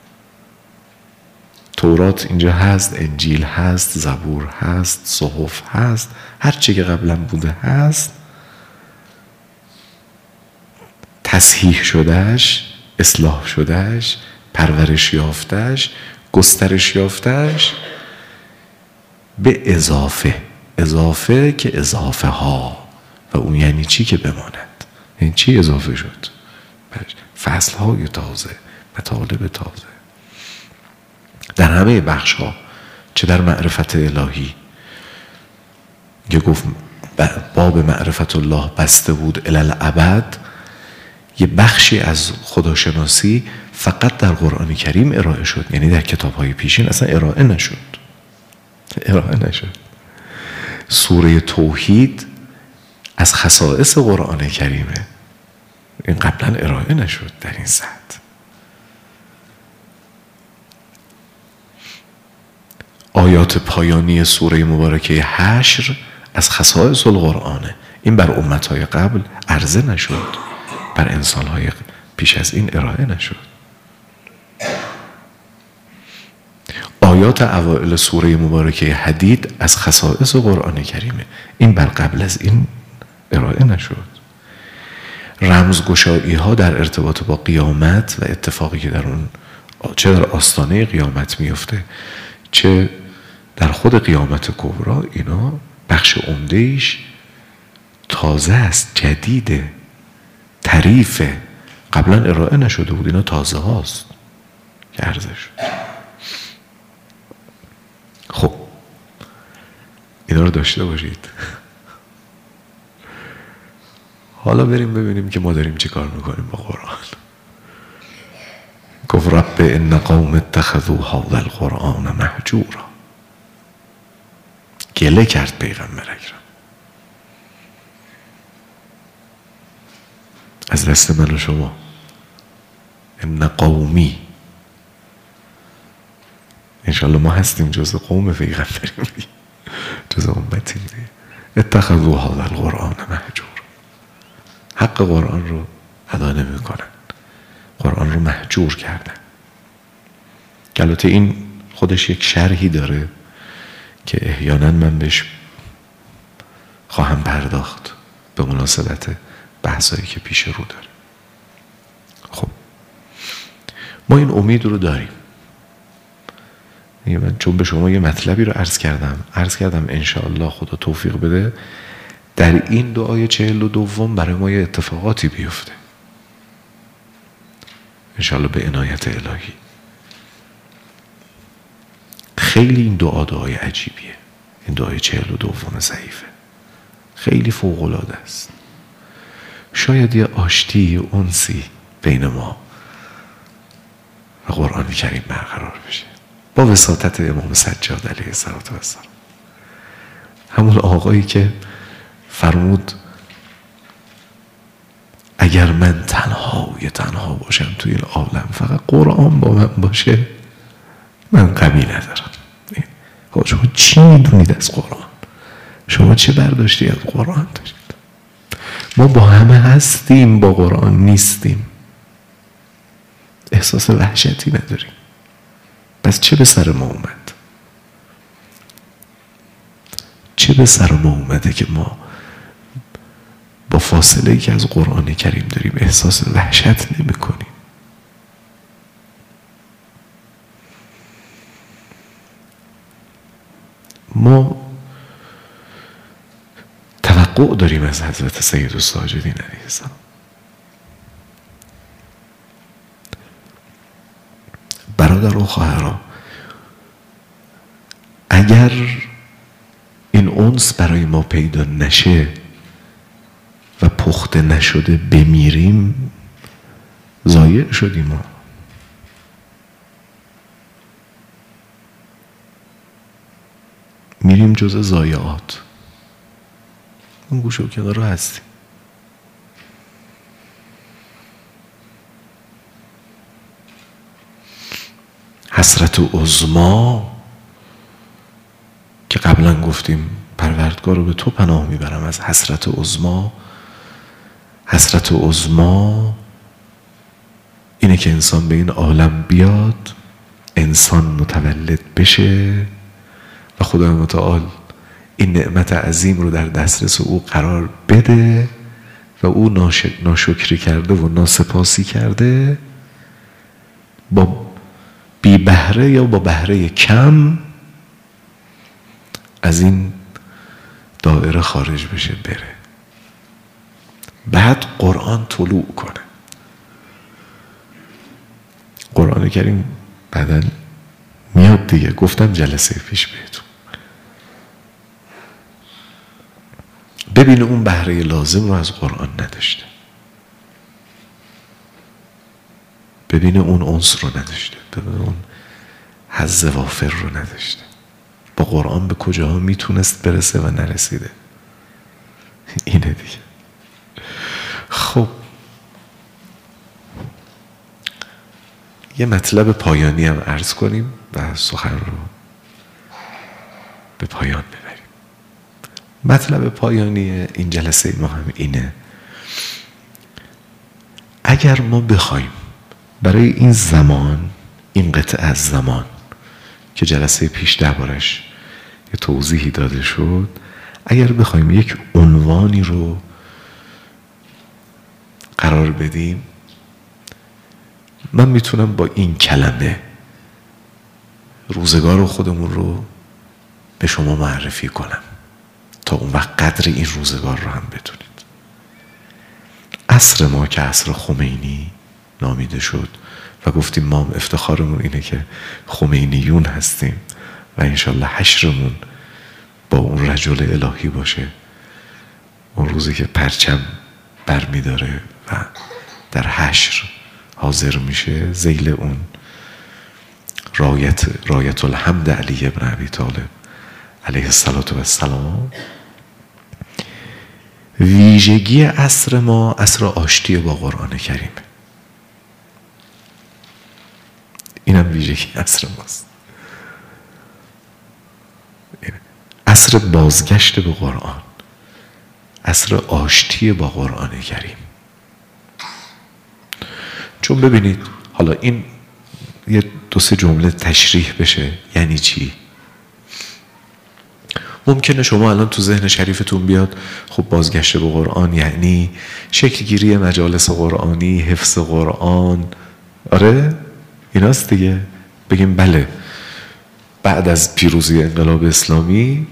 تورات اینجا هست، انجیل هست، زبور هست، صحف هست، هر چی که قبلا بوده هست. تصحیح شدهش، اصلاح شدهش، پرورش یافتهش، گسترش یافتهش به اضافه که اضافه ها. و اون یعنی چی که بماند؟ یعنی چی اضافه شد؟ فصل های تازه، مطالب تازه در همه بخش ها، چه در معرفت الهی که گفت باب معرفت الله بسته بود الالعبد، یه بخشی از خداشناسی فقط در قرآن کریم ارائه شد، یعنی در کتاب های پیشین اصلا ارائه نشد. سوره توحید از خصائص قرآن کریمه، این قبلا ارائه نشد در این سطح. آیات پایانی سوره مبارکه حشر از خصائص القرآنه، این بر امتهای قبل عرضه نشد، بر انسانهای پیش از این ارائه نشد. آیات اوائل سوره مبارکه حدید از خصائص قرآن کریمه، این بر قبل از این ارائه نشد. رمزگشایی ها در ارتباط با قیامت و اتفاقی که در اون چه در آستانه قیامت میفته چه در خود قیامت کبرا، اینا بخش عمده‌ایش تازه است، جدیده، طریفه، قبلا ارائه نشده بود، اینا تازه هاست که عرضه شد. خب اینا رو داشته باشید. حالا بریم ببینیم که ما داریم چه کار میکنیم با قرآن. گفت رب ان قوم اتخذوا هذا القرآن مهجورا. گله کرد پیغمبر اکرم از دست من و شما. ان قومی، انشالله ما هستیم جز قوم پیغمبریم، جز امتیم. اتخذوا هذا القرآن مهجورا، حق قرآن رو ادا نمی کنن، قرآن رو مهجور کردن. البته این خودش یک شرحی داره که احیانا من بهش خواهم پرداخت به مناسبت بحثایی که پیش رو داره. خب ما این امید رو داریم. من چون به شما یه مطلبی رو عرض کردم انشاءالله خدا توفیق بده در این دعای 42 برای ما یه اتفاقاتی بیفته انشاءالله به عنایت الهی. خیلی این دعای عجیبیه. این دعای 42 ضعیفه، خیلی فوق‌العاده است. شاید یه آشتی انسی بین ما و قرآن کریم برقرار بشه با وساطت امام سجاد علیه السلام، همون آقایی که فرمود اگر من تنها باشم تو این عالم فقط قرآن با من باشه من غمی ندارم. شما چی میدونید از قرآن؟ شما چه برداشتی از قرآن دارید؟ ما با همه هستیم، با قرآن نیستیم، احساس وحشتی نداریم. پس چه به سر ما اومد؟ چه به سر ما اومده که ما با فاصله‌ای که از قرآن کریم داریم احساس وحشت نمی کنیم؟ ما توقع داریم از حضرت سید الساجدین علیه السلام. برادر و خواهران، اگر این انس برای ما پیدا نشه و پخته نشده بمیریم ضایع شدیم. ما میریم جزء ضایعات. اون گوشه و کنار رو هستیم. حسرت عظما که قبلا گفتیم پروردگار رو به تو پناه میبرم از حسرت عظما. حسرت عظما اینه که انسان به این عالم بیاد، انسان متولد بشه و خدای متعال این نعمت عظیم رو در دسترس او قرار بده و او ناشکری کرده و ناسپاسی کرده، با بی بهره یا با بهره کم از این دایره خارج بشه بره. بعد قرآن طلوع کنه. قرآن کریم بعداً میاد دیگه، گفتم جلسه پیش بهتون. ببینه اون بهره لازم رو از قرآن نداشته، ببینه اون انس رو نداشته، ببینه اون حظ وافر رو نداشته. با قرآن به کجاها میتونست برسه و نرسیده. اینه دیگه. خب یه مطلب پایانی هم عرض کنیم و سخن رو به پایان ببریم. مطلب پایانی این جلسه ما هم اینه: اگر ما بخوایم برای این زمان، این قطعه از زمان که جلسه پیش دربارش یه توضیحی داده شد، اگر بخوایم یک عنوانی رو قرار بدیم، من میتونم با این کلمه روزگار خودمون رو به شما معرفی کنم تا اون وقت قدر این روزگار رو هم بدونید. عصر ما که عصر خمینی نامیده شد و گفتیم ما هم افتخارمون اینه که خمینیون هستیم و انشالله حشرمون با اون رجل الهی باشه، اون روزی که پرچم برمی داره و در حشر حاضر میشه زیل اون رایت الحمد علی ابن ابی طالب علیه السلام. ویژگی عصر ما عصر آشتی با قرآن کریم. اینم ویژگی عصر ماست، عصر بازگشت به قرآن، عصر آشتی با قرآن کریم. چون ببینید حالا این یه 2-3 جمله تشریح بشه. یعنی چی؟ ممکنه شما الان تو ذهن شریفتون بیاد خب بازگشت به قرآن یعنی شکلگیری مجالس قرآنی، حفظ قرآن. آره ایناست دیگه. بگیم بله، بعد از پیروزی انقلاب اسلامی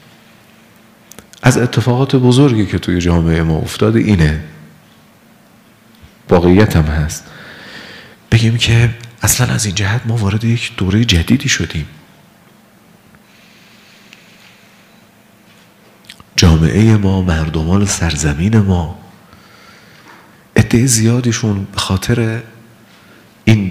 از اتفاقات بزرگی که توی جامعه ما افتاده اینه، واقعیت هم هست. بگیم که اصلا از این جهت ما وارد یک دوره جدیدی شدیم. جامعه ما، مردمان سرزمین ما، عده زیادیشون به خاطر این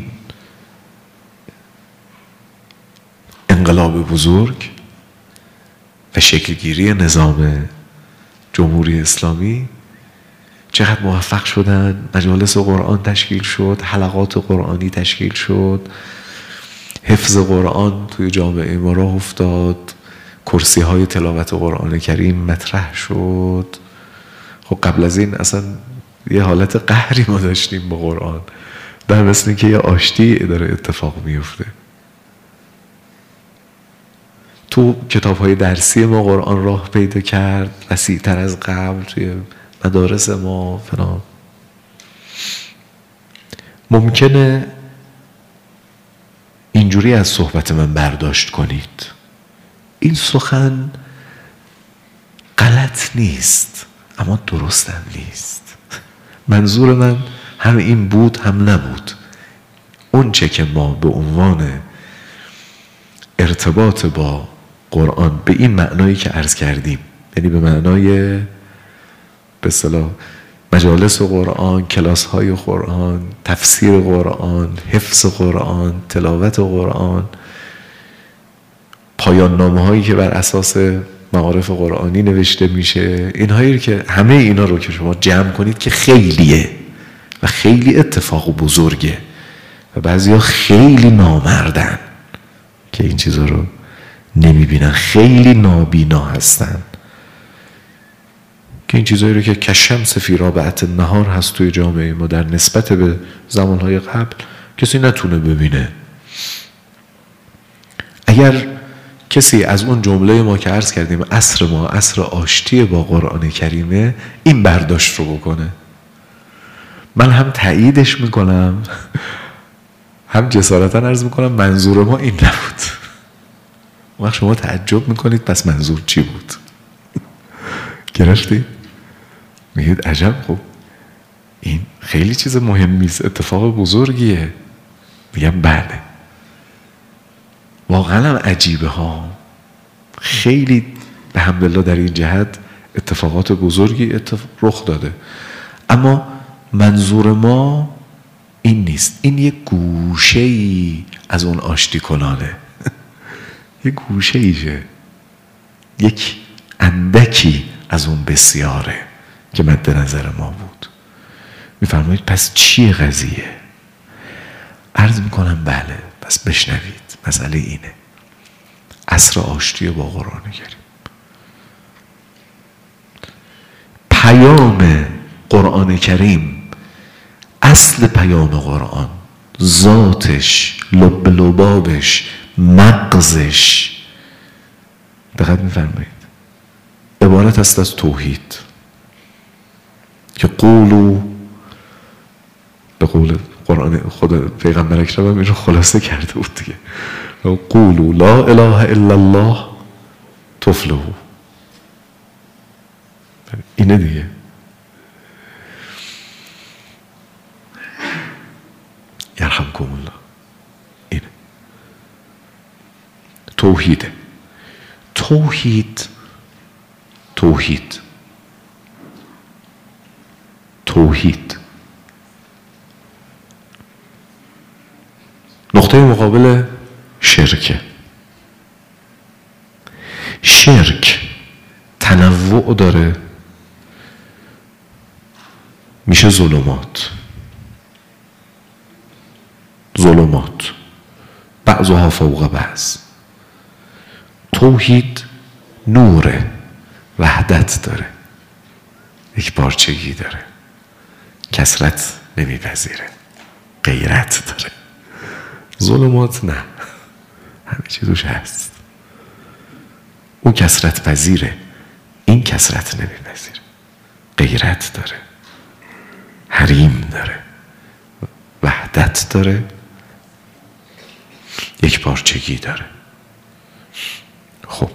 انقلاب بزرگ و شکلگیری نظام جمهوری اسلامی چقدر موفق شدن. مجالس قرآن تشکیل شد، حلقات قرآنی تشکیل شد، حفظ قرآن توی جامعه ما راه افتاد، کرسی های تلاوت قرآن کریم مطرح شد. خب قبل از این اصلا یه حالت قهری ما داشتیم با قرآن، در مثل این که یه آشتی داره اتفاق میفته. تو کتاب های درسی ما قرآن راه پیدا کرد، وسیع‌تر از قبل توی مدارس ما فلان. ممکنه اینجوری از صحبت من برداشت کنید این سخن غلط نیست اما درست هم نیست. منظور من هم این بود هم نبود. اون چه که ما به عنوان ارتباط با قرآن به این معنایی که عرض کردیم، یعنی به معنای به اصطلاح مجالس قرآن، کلاس های قرآن، تفسیر قرآن، حفظ قرآن، تلاوت قرآن، پایان نامه هایی که بر اساس معارف قرآنی نوشته میشه، اینهایی که همه اینا رو که شما جمع کنید که خیلیه و خیلی اتفاق بزرگه و بعضیا خیلی نامردن که این چیزا رو نمیبینن، خیلی نابینا هستن که این چیزایی رو که کشمس فی رابعة النهار هست توی جامعه ما در نسبت به زمانهای قبل کسی نتونه ببینه. اگر کسی از اون جمله ما که عرض کردیم عصر ما عصر آشتی با قرآن کریمه این برداشت رو بکنه، من هم تاییدش میکنم هم جسارتا عرض میکنم منظور ما این نبود. وقت شما تعجب میکنید پس منظور چی بود؟ گرفتی؟ میگید عجب، خب این خیلی چیز مهمی است، اتفاق بزرگیه. میگم بله واقعا هم عجیبه ها، خیلی به حمدالله در این جهت اتفاقات بزرگی رخ داده، اما منظور ما این نیست. این یک گوشه‌ای از اون آشتی کنانه یک گوشه‌ایشه، یک اندکی از اون بسیاره که مد نظر ما بود. میفرمایید پس چیه قضیه؟ عرض میکنم بله، پس بشنوید. مسئله اینه، عصر آشتی با قرآن کریم. پیام قرآن کریم، اصل پیام قرآن، ذاتش، لب لبابش، مغزش، دقت میفرمایید، عبارت است از توحید که قولوا خدا پیغمبر اکرم هم این رو خلاصه کرده بود دیگه. قولوا لا اله الا الله تفلحوا. اینه دیگه. یرحمکم الله. اینه توحیده. توحید نقطه مقابل شرکه. شرک تنوع داره، میشه ظلمات بعضها فوق بعض. توحید نوره، وحدت داره، یک پارچگی داره، کثرت نمیپذیره، غیرت داره. ظلمات نه، همه چی توش هست. اون کثرت پذیره، این کثرت نمیپذیره، غیرت داره، حریم داره، وحدت داره، یک پارچگی داره. خب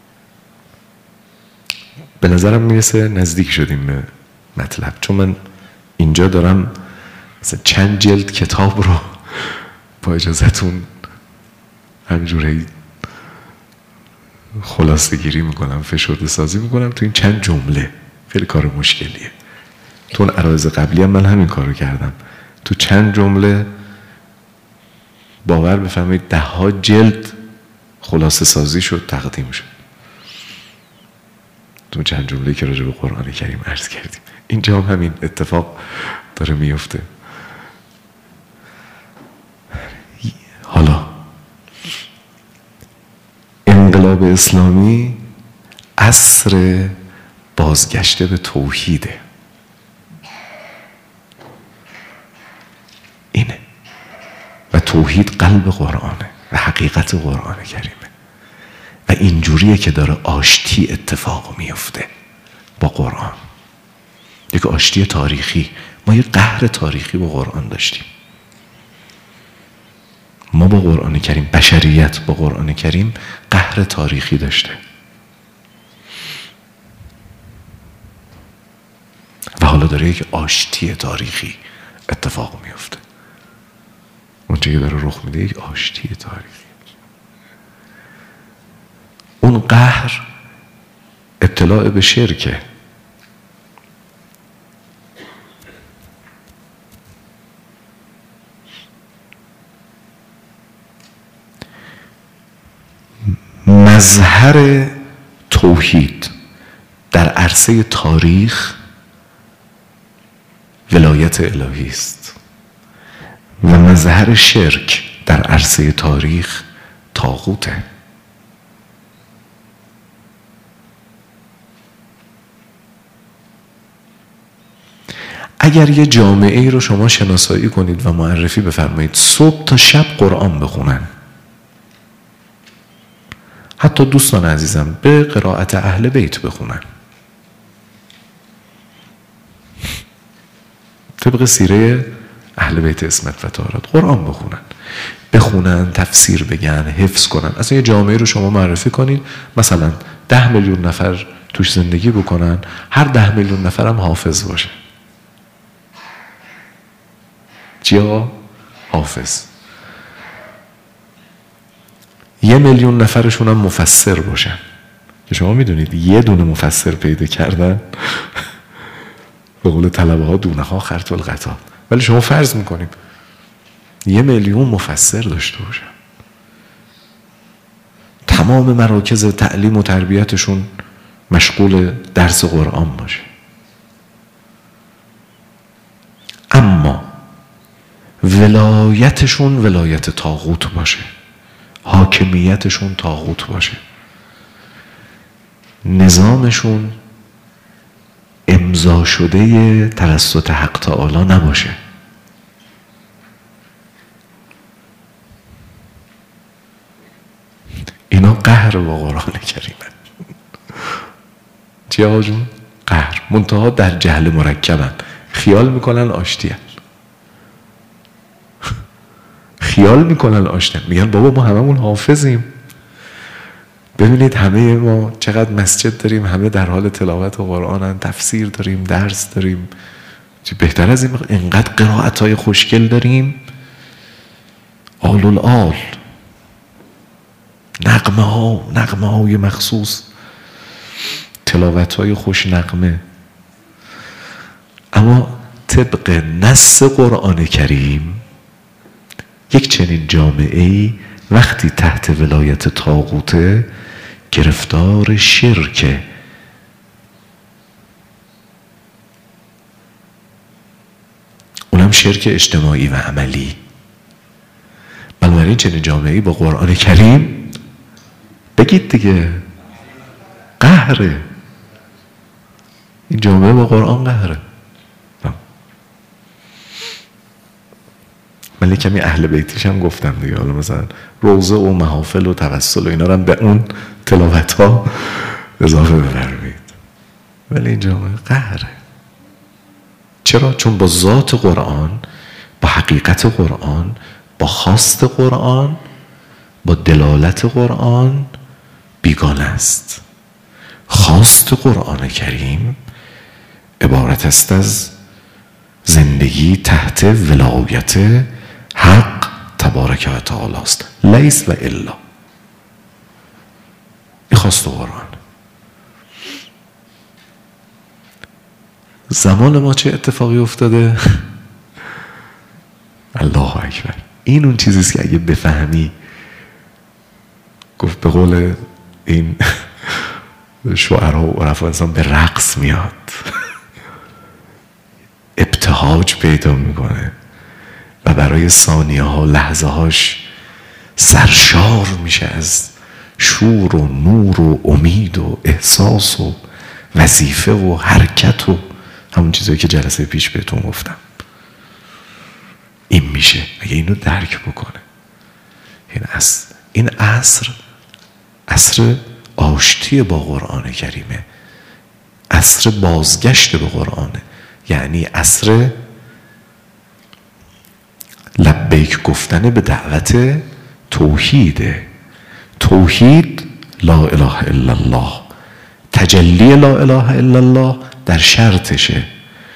به نظرم میرسه نزدیک شدیم به مطلب، چون من اینجا دارم مثلا چند جلد کتاب رو با اجازتون همجوری خلاصه گیری میکنم، فشرده سازی میکنم تو این چند جمله. خیلی کار مشکلیه. تو اون عرایض قبلی هم من همین کارو کردم، تو چند جمله باور بفرمایید 10 جلد خلاصه سازی شد، تقدیم شد تو چند جمله که راجع به قرآن کریم عرض کردیم. اینجا هم همین اتفاق داره میفته. حالا انقلاب اسلامی عصر بازگشته به توحیده. اینه. و توحید قلب قرآنه و حقیقت قرآن کریمه و اینجوریه که داره آشتی اتفاق میفته با قرآن. یک آشتی تاریخی. ما یک قهر تاریخی با قرآن داشتیم. ما با قرآن کریم، بشریت با قرآن کریم قهر تاریخی داشته و حالا داره یک آشتی تاریخی اتفاق میفته. اونچه که داره رخ میده یک آشتی تاریخی. اون قهر ابتلاء به شرکه. مظهر توحید در عرصه تاریخ ولایت الهی است و مظهر شرک در عرصه تاریخ طاغوته. اگر یه جامعه ای رو شما شناسایی کنید و معرفی بفرمایید صبح تا شب قرآن بخونن، حتی دوستان عزیزم به قرائت اهل بیت بخونن، طبق سیره اهل بیت عصمت و طهارت قرآن بخونن، تفسیر بگن، حفظ کنن. اصلا یه جامعه رو شما معرفی کنید مثلا 10 میلیون نفر توش زندگی بکنن، هر 10 میلیون نفر هم حافظ باشه. چیا؟ حافظ. 1 میلیون نفرشون هم مفسر باشن که شما میدونید یه دونه مفسر پیدا کردن به قول طلبه ها دونه ها خرط القطا، ولی شما فرض میکنیم 1 میلیون مفسر داشته باشن، تمام مراکز تعلیم و تربیتشون مشغول درس قرآن باشه، اما ولایتشون ولایت طاغوت باشه، حاکمیتشون طاغوت باشه، نظامشون امضا شده توسط حق تعالی نباشه. اینا قهر با قرآن کریمه. چیه آقا جون؟ قهر. منتها در جهل مرکبن، خیال میکنن آشتیه، خیال میکنن آشنا، میگن بابا ما هممون حافظیم. ببینید همه ما چقدر مسجد داریم، همه در حال تلاوت قرآنن، تفسیر داریم، درس داریم. بهتر از این اینقدر قرائت های خوشگل داریم، آل الآل، نغمه های مخصوص، تلاوت های خوش نغمه. اما طبق نص قرآن کریم یک چنین جامعه‌ای وقتی تحت ولایت طاغوته گرفتار شرکه. اونم شرک اجتماعی و عملی. بنابراین چنین جامعه‌ای با قرآن کریم بگید دیگه قهره. این جامعه با قرآن قهره. من کمی اهل بیتیش هم گفتم دیگه، حالا مثلا روزه و محافل و توسل و اینا رو هم به اون تلاوت ها اضافه بفرمایید. ولی این جامعه قهره. چرا؟ چون با ذات قرآن، با حقیقت قرآن، با خواست قرآن، با دلالت قرآن بیگانه است. خواست قرآن کریم عبارت است از زندگی تحت ولایت حق تبارک و تعالی است، لیس و الا. این خواست قرآن. زمان ما چه اتفاقی افتاده؟ الله اکبر. این اون چیزیست که اگه بفهمی، گفت به قول این شعرها و عرفا، انسان به رقص میاد، ابتهاج پیدا میکنه و برای ثانیه ها لحظه هاش سرشار میشه از شور و نور و امید و احساس و وظیفه و حرکت و همون چیزایی که جلسه پیش بهتون گفتم. این میشه اگه اینو درک بکنه. این عصر آشتی با قرآن کریمه، عصر بازگشت به قرآنه، یعنی عصر لبیک گفتن به دعوت توحیده. توحید لا اله الا الله، تجلی لا اله الا الله در شرطشه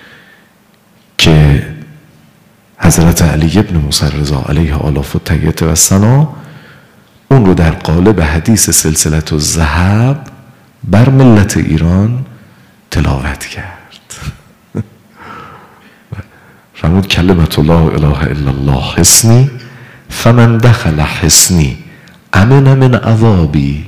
که حضرت علی ابن موسی رضا علیه آلاف و تیت و ثنا اون رو در قالب حدیث سلسلة الذهب بر ملت ایران تلاوت کرد. فرمود کلمت لا اله الا الله حصنی فمن دخل حصنی امن من عذابی.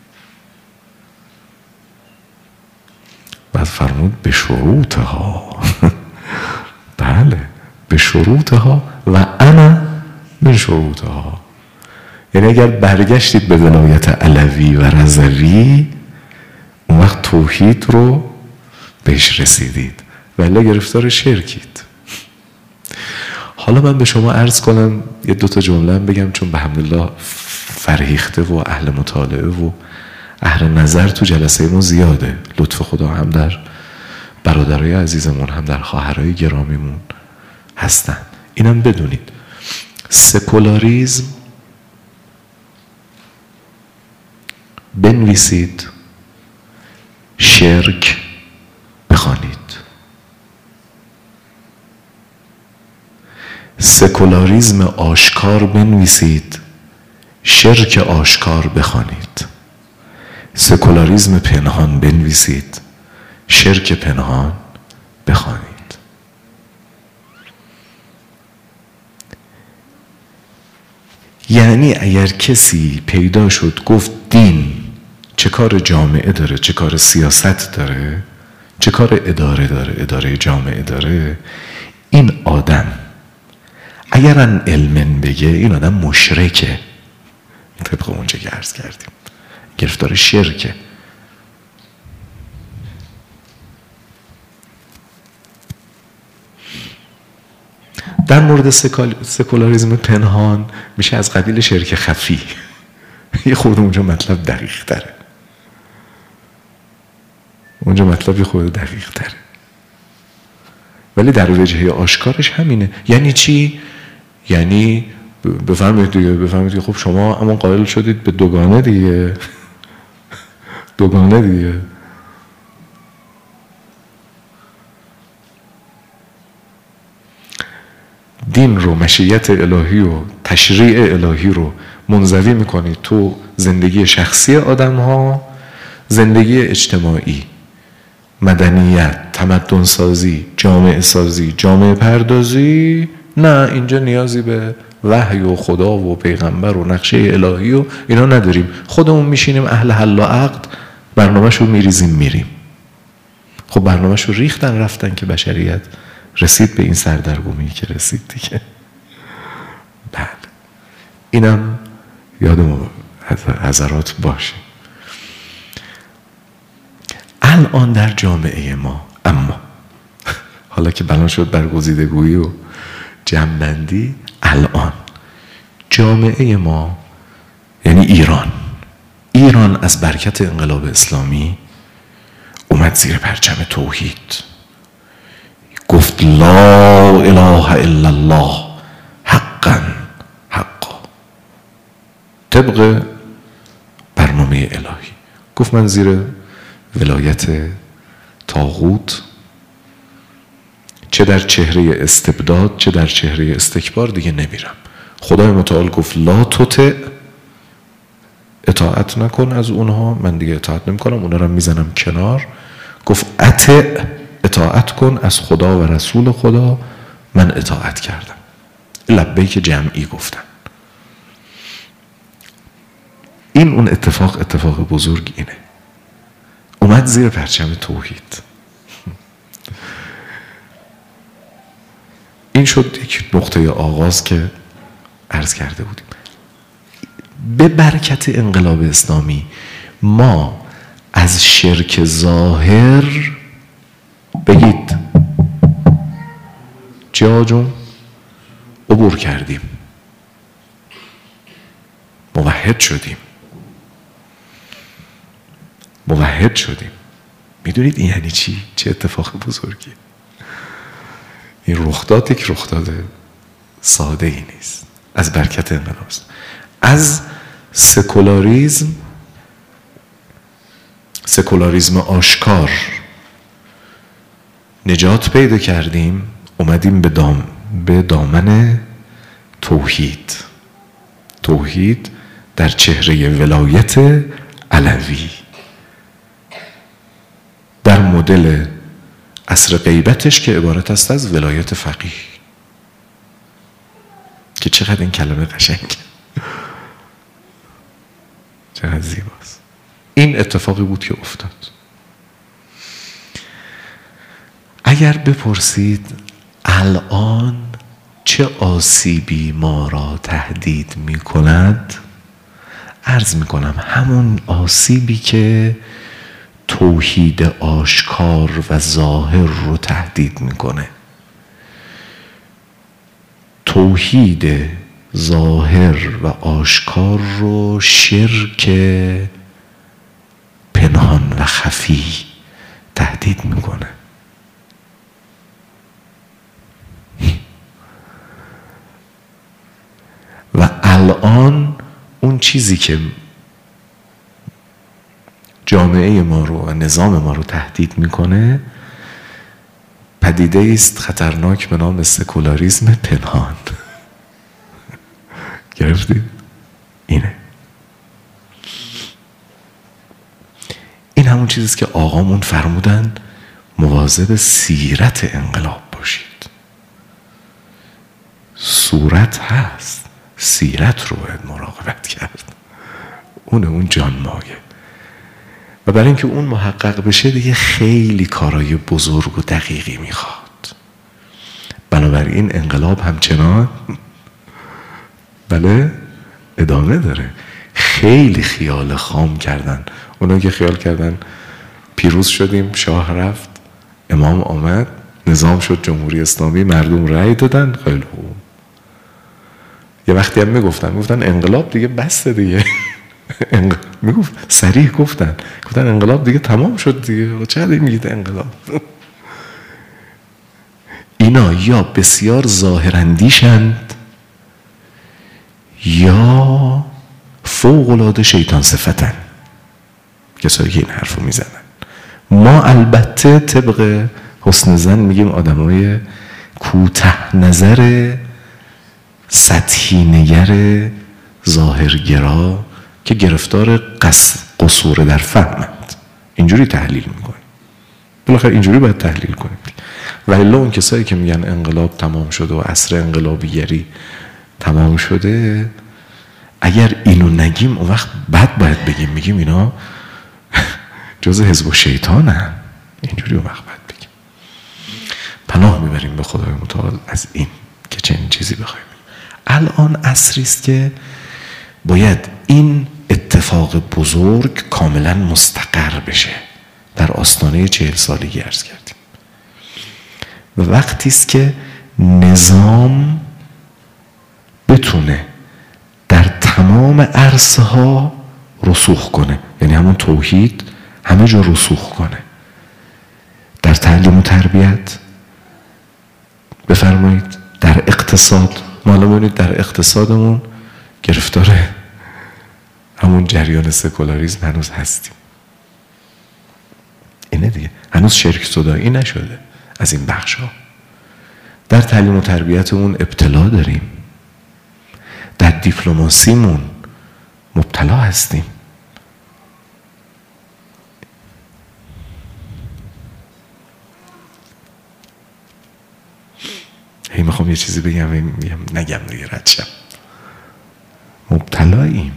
بعد فرمود به شروطها بله به شروطها و انا من شروطها. یعنی اگر برگشتید به ولایت علوی و رضوی اون وقت توحید رو بهش رسیدید، ولی گرفتار شرکید. حالا من به شما عرض کنم یه دوتا جمله بگم، چون به حمدالله فرهیخته و اهل مطالعه و اهل نظر تو جلسه ما زیاده. لطف خدا هم در برادرای عزیزمون هم در خواهرای گرامیمون هستن. اینم بدونید سکولاریزم بنویسید، شرک بخوانید. سکولاریزم آشکار بنویسید، شرک آشکار بخوانید. سکولاریزم پنهان بنویسید، شرک پنهان بخوانید. یعنی اگر کسی پیدا شد گفت دین چه کار جامعه داره، چه کار سیاست داره، چه کار اداره داره، اداره جامعه داره، این آدم اگر ان علمن بگه این آدم مشرکه. طبق اونجا که عرض کردیم گرفتار شرکه. در مورد سکولاریزم پنهان میشه از قبیل شرک خفی. یه خورده اونجا مطلب دقیق تره، اونجا مطلب یه خورده دقیق تره، ولی در وجهه آشکارش همینه. یعنی چی؟ یعنی بفهمید دیگه خب شما اما قائل شدید به دوگانه دیگه دوگانه دیگه. دین رو، مشیت الهی و تشریع الهی رو منزوی میکنی تو زندگی شخصی آدم ها، زندگی اجتماعی، مدنیت، تمدن سازی، جامعه سازی، جامعه پردازی. نه، اینجا نیازی به وحی و خدا و پیغمبر و نقشه الهی و اینا نداریم. خودمون میشینیم اهل حل و عقد، برنامه‌شو میریزیم میریم. خب برنامه‌شو ریختن رفتن که بشریت رسید به این سردرگمی که رسید دیگه. بله، اینم یادمون حضرات باشه. الان در جامعه ما، اما حالا که بنا شد برگزیدگویی و جمع‌بندی، الان جامعه ما یعنی ایران از برکت انقلاب اسلامی اومد زیر پرچم توحید، گفت لا اله الا الله حقا طبق برنامه الهی. گفت من زیر ولایت طاغوت، چه در چهره استبداد چه در چهره استکبار، دیگه نمیرم. خدای متعال گفت لا تطع، اطاعت نکن از اونها، من دیگه اطاعت نمی کنم، اونها رو میزنم کنار. گفت اطع، اطاعت کن از خدا و رسول خدا، من اطاعت کردم. لبیک جمعی گفتن. این اون اتفاق بزرگ اینه، اومد زیر پرچم توحید. این شد یک نقطه آغاز که عرض کرده بودیم. به برکت انقلاب اسلامی ما از شرک ظاهر، بگید جاجون، عبور کردیم، موحد شدیم. میدونید این یعنی چی؟ چه اتفاق بزرگی. این رخداد یک رخداد ساده ای نیست، از برکت انقلاب است. از سکولاریزم آشکار نجات پیدا کردیم، اومدیم به دامن توحید در چهره ولایت علوی، در مدل عصر غیبتش که عبارت است از ولایت فقیه. که چقدر این کلمه قشنگه، چقدر زیباست. این اتفاقی بود که افتاد. اگر بپرسید الان چه آسیبی ما را تهدید می کند، عرض می کنم همون آسیبی که توحید آشکار و ظاهر رو تهدید میکنه. توحید ظاهر و آشکار رو شرک پنهان و خفی تهدید میکنه. و الان اون چیزی که جامعه ما رو و نظام ما رو تهدید میکنه، پدیده است خطرناک به نام سکولاریسم پنهان. گرفتید؟ اینه. این همون چیزیست که آقامون فرمودن مواظب سیرت انقلاب باشید. صورت هست، سیرت رو باید مراقبت کرد. اون جانمایه. و برای اینکه اون محقق بشه دیگه خیلی کارهای بزرگ و دقیقی میخواد. بنابراین انقلاب همچنان بله ادامه داره. خیلی خیال خام کردن اونا که خیال کردن پیروز شدیم، شاه رفت، امام آمد، نظام شد جمهوری اسلامی، مردم رأی دادن، خیلی خوب. یه وقتی هم میگفتن انقلاب دیگه بسته دیگه. میگفت صریح گفتن انقلاب دیگه تمام شد دیگه، چقدر میگید انقلاب. اینا یا بسیار ظاهراندیشند یا فوق‌العاده شیطان صفتن کسایی که این حرفو میزنن. ما البته طبق حسن زن میگیم آدمای کوته نظر، سطحی نگر، ظاهرگرا که گرفتار قصور در فهمند، اینجوری تحلیل میکنیم. بالاخره اینجوری باید تحلیل کنیم. و الا اون کسایی که میگن انقلاب تمام شده و عصر انقلابیگری تمام شده، اگر اینو نگیم اون وقت بعد باید بگیم، میگیم اینا جز حزب و شیطانن. اینجوری اون وقت باید بگیم. پناه میبریم به خدای متعال از این که چنین چیزی بخوایم. الان عصری است که باید این اتفاق بزرگ کاملا مستقر بشه. در آستانه 40 سالگی عرض کردیم و وقتی است که نظام بتونه در تمام عرصه ها رسوخ کنه، یعنی همون توحید همه جا رسوخ کنه. در تعلیم و تربیت بفرمایید، در اقتصاد، ما الان ببینید در اقتصادمون گرفتار همون جریان سکولاریسم هنوز هستیم. اینه دیگه، هنوز شرک زدایی نشده از این بخش ها. در تعلیم و تربیتمون ابتلا داریم، در دیپلماسیمون مبتلا هستیم. هی میخوام یه چیزی بگم نگم دیگه، رد شم. مبتلاییم.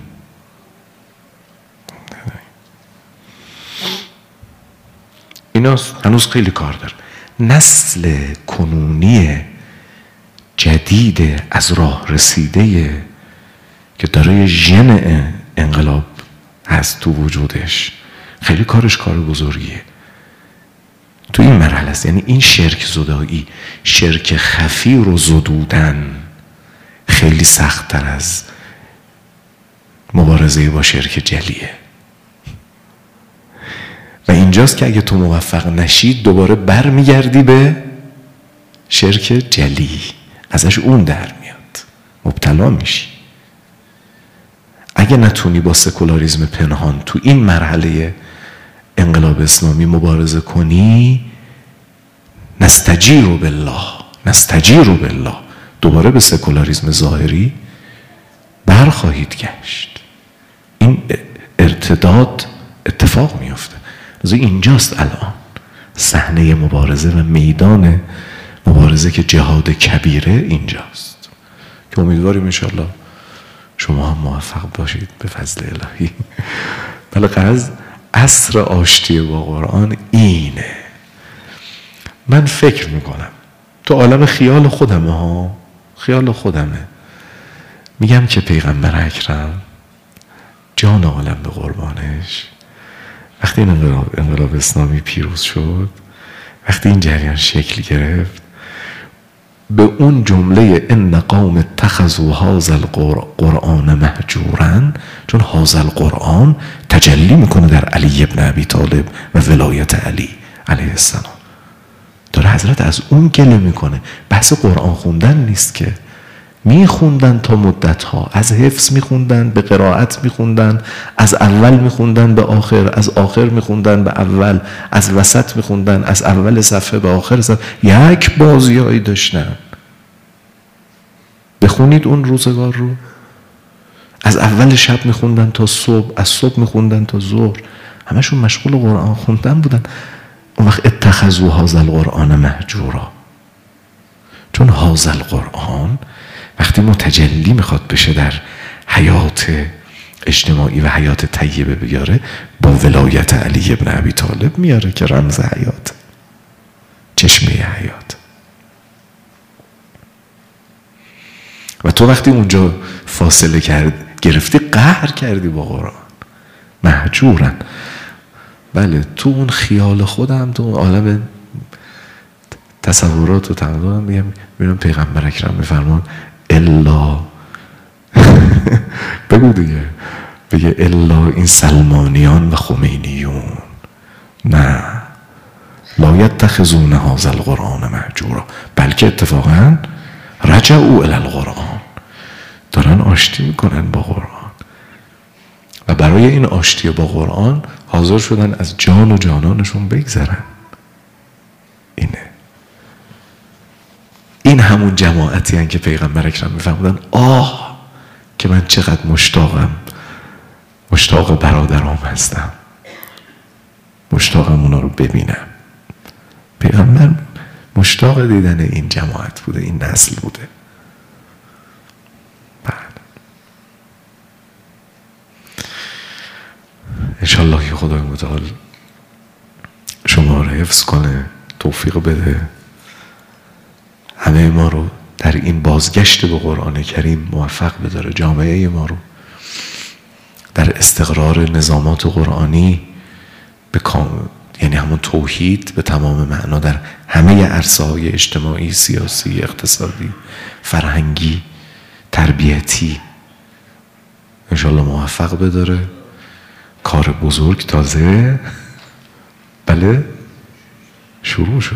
اینا هنوز خیلی کار داره. نسل کنونی جدید از راه رسیده که داره ژن انقلاب هست تو وجودش، خیلی کارش کار بزرگیه تو این مرحله است. یعنی این شرک زدایی، شرک خفی رو زدودن خیلی سخت تر از مبارزه با شرک جلیه. و اینجاست که اگه تو موفق نشید دوباره بر میگردی به شرک جلی، ازش اون در میاد، مبتلا میشی. اگه نتونی با سکولاریسم پنهان تو این مرحله انقلاب اسلامی مبارزه کنی، نستجیر بالله دوباره به سکولاریسم ظاهری برخواهید گشت. این ارتداد اتفاق میفته. از اینجاست الان صحنه مبارزه و میدان مبارزه که جهاد کبیره اینجاست که امیدواریم انشالله شما هم موفق باشید به فضل الهی. بلکه از عصر آشتی با قرآن اینه. من فکر میکنم تو عالم خیال خودمه میگم که پیغمبر اکرم جان عالم به قربانش، وقتی این انقلاب اسلامی پیروز شد، وقتی این جریان شکل گرفت، به اون جمله ان قوم اتخذوا هذا القرآن مهجورا، چون هذا القرآن تجلی میکنه در علی ابن ابی طالب و ولایت علی علیه السلام. داره حضرت از اون گله میکنه. بحث قرآن خوندن نیست که، میخوندن تا مدت ها، از حفظ میخوندن به قرائت میخوندن، از اول میخوندن به آخر، از آخر میخوندن به اول، از وسط میخوندن، از اول صفحه به آخر صفحه. یک بازیایی داشتن. بخونید اون روزگار رو، از اول شب میخوندن تا صبح، از صبح میخوندن تا ظهر، همشون مشغول قرآن خوندن بودن. اون وقت اتخذوا هذا القرآن مهجورا، چون هذا القرآن وقتی متجلی میخواد بشه در حیات اجتماعی و حیات طیبه بیاره، با ولایت علی ابن ابی طالب میاره که رمز حیات، چشمه حیات. و تو وقتی اونجا فاصله گرفتی، قهر کردی با قرآن. مهجورن. بله، تو اون خیال خودم، تو اون عالم تصورات و تمدنم میبینم پیغمبر اکرم میفرمان الا بگو دیگه، بگه الا این سلمانیان و خمینیون نه لا یتخذون هذا القرآن مهجورا، بلکه اتفاقا رجعوا الی القرآن، دارن آشتی میکنن با قرآن و برای این آشتی با قرآن حاضر شدن از جان و جانانشون بگذرن. این همون جماعتی هن که پیغمبر اکرم میفهمدن که من چقدر مشتاق برادرام هستم، مشتاقم اونا رو ببینم. پیغمبر مشتاق دیدن این جماعت بوده، این نسل بوده. انشالله که خدای متعال شما رو حفظ کنه، توفیق بده، همه ما رو در این بازگشت به قرآن کریم موفق بداره، جامعه ما رو در استقرار نظامات قرآنی یعنی همون توحید به تمام معنا در همه عرصه‌های اجتماعی، سیاسی، اقتصادی، فرهنگی، تربیتی انشالله موفق بداره. کار بزرگ تازه شروع شده.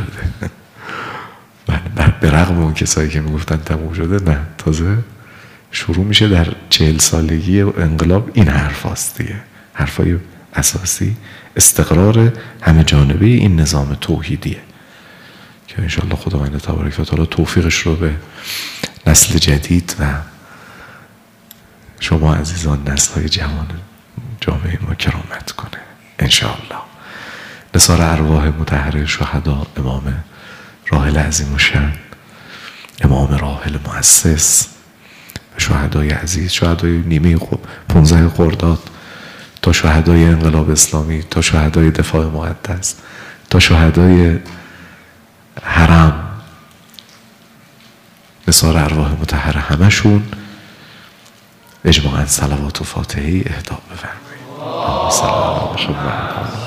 به رغم اون کسایی که میگفتن تموم شده، نه، تازه شروع میشه. در 40 سالگی انقلاب این حرف هست دیگه، حرفای اساسی استقرار همه جانبه این نظام توحیدیه که انشالله خداوند تبارک و تعالی توفیقش رو به نسل جدید و شما عزیزان نسل‌های جوان جامعه ما کرامت کنه انشالله. نثار ارواح مطهره شهدا، امام راحل عظیم الشأن، امام راحل مؤسس و شهدای عزیز، شهدای نیمه 15 خرداد تا شهدای انقلاب اسلامی، تا شهدای دفاع مقدس، تا شهدای حرم، نثار ارواح مطهره همشون اجماعاً صلوات و فاتحه اهدا بفرمایید. اللهم صل علی محمد.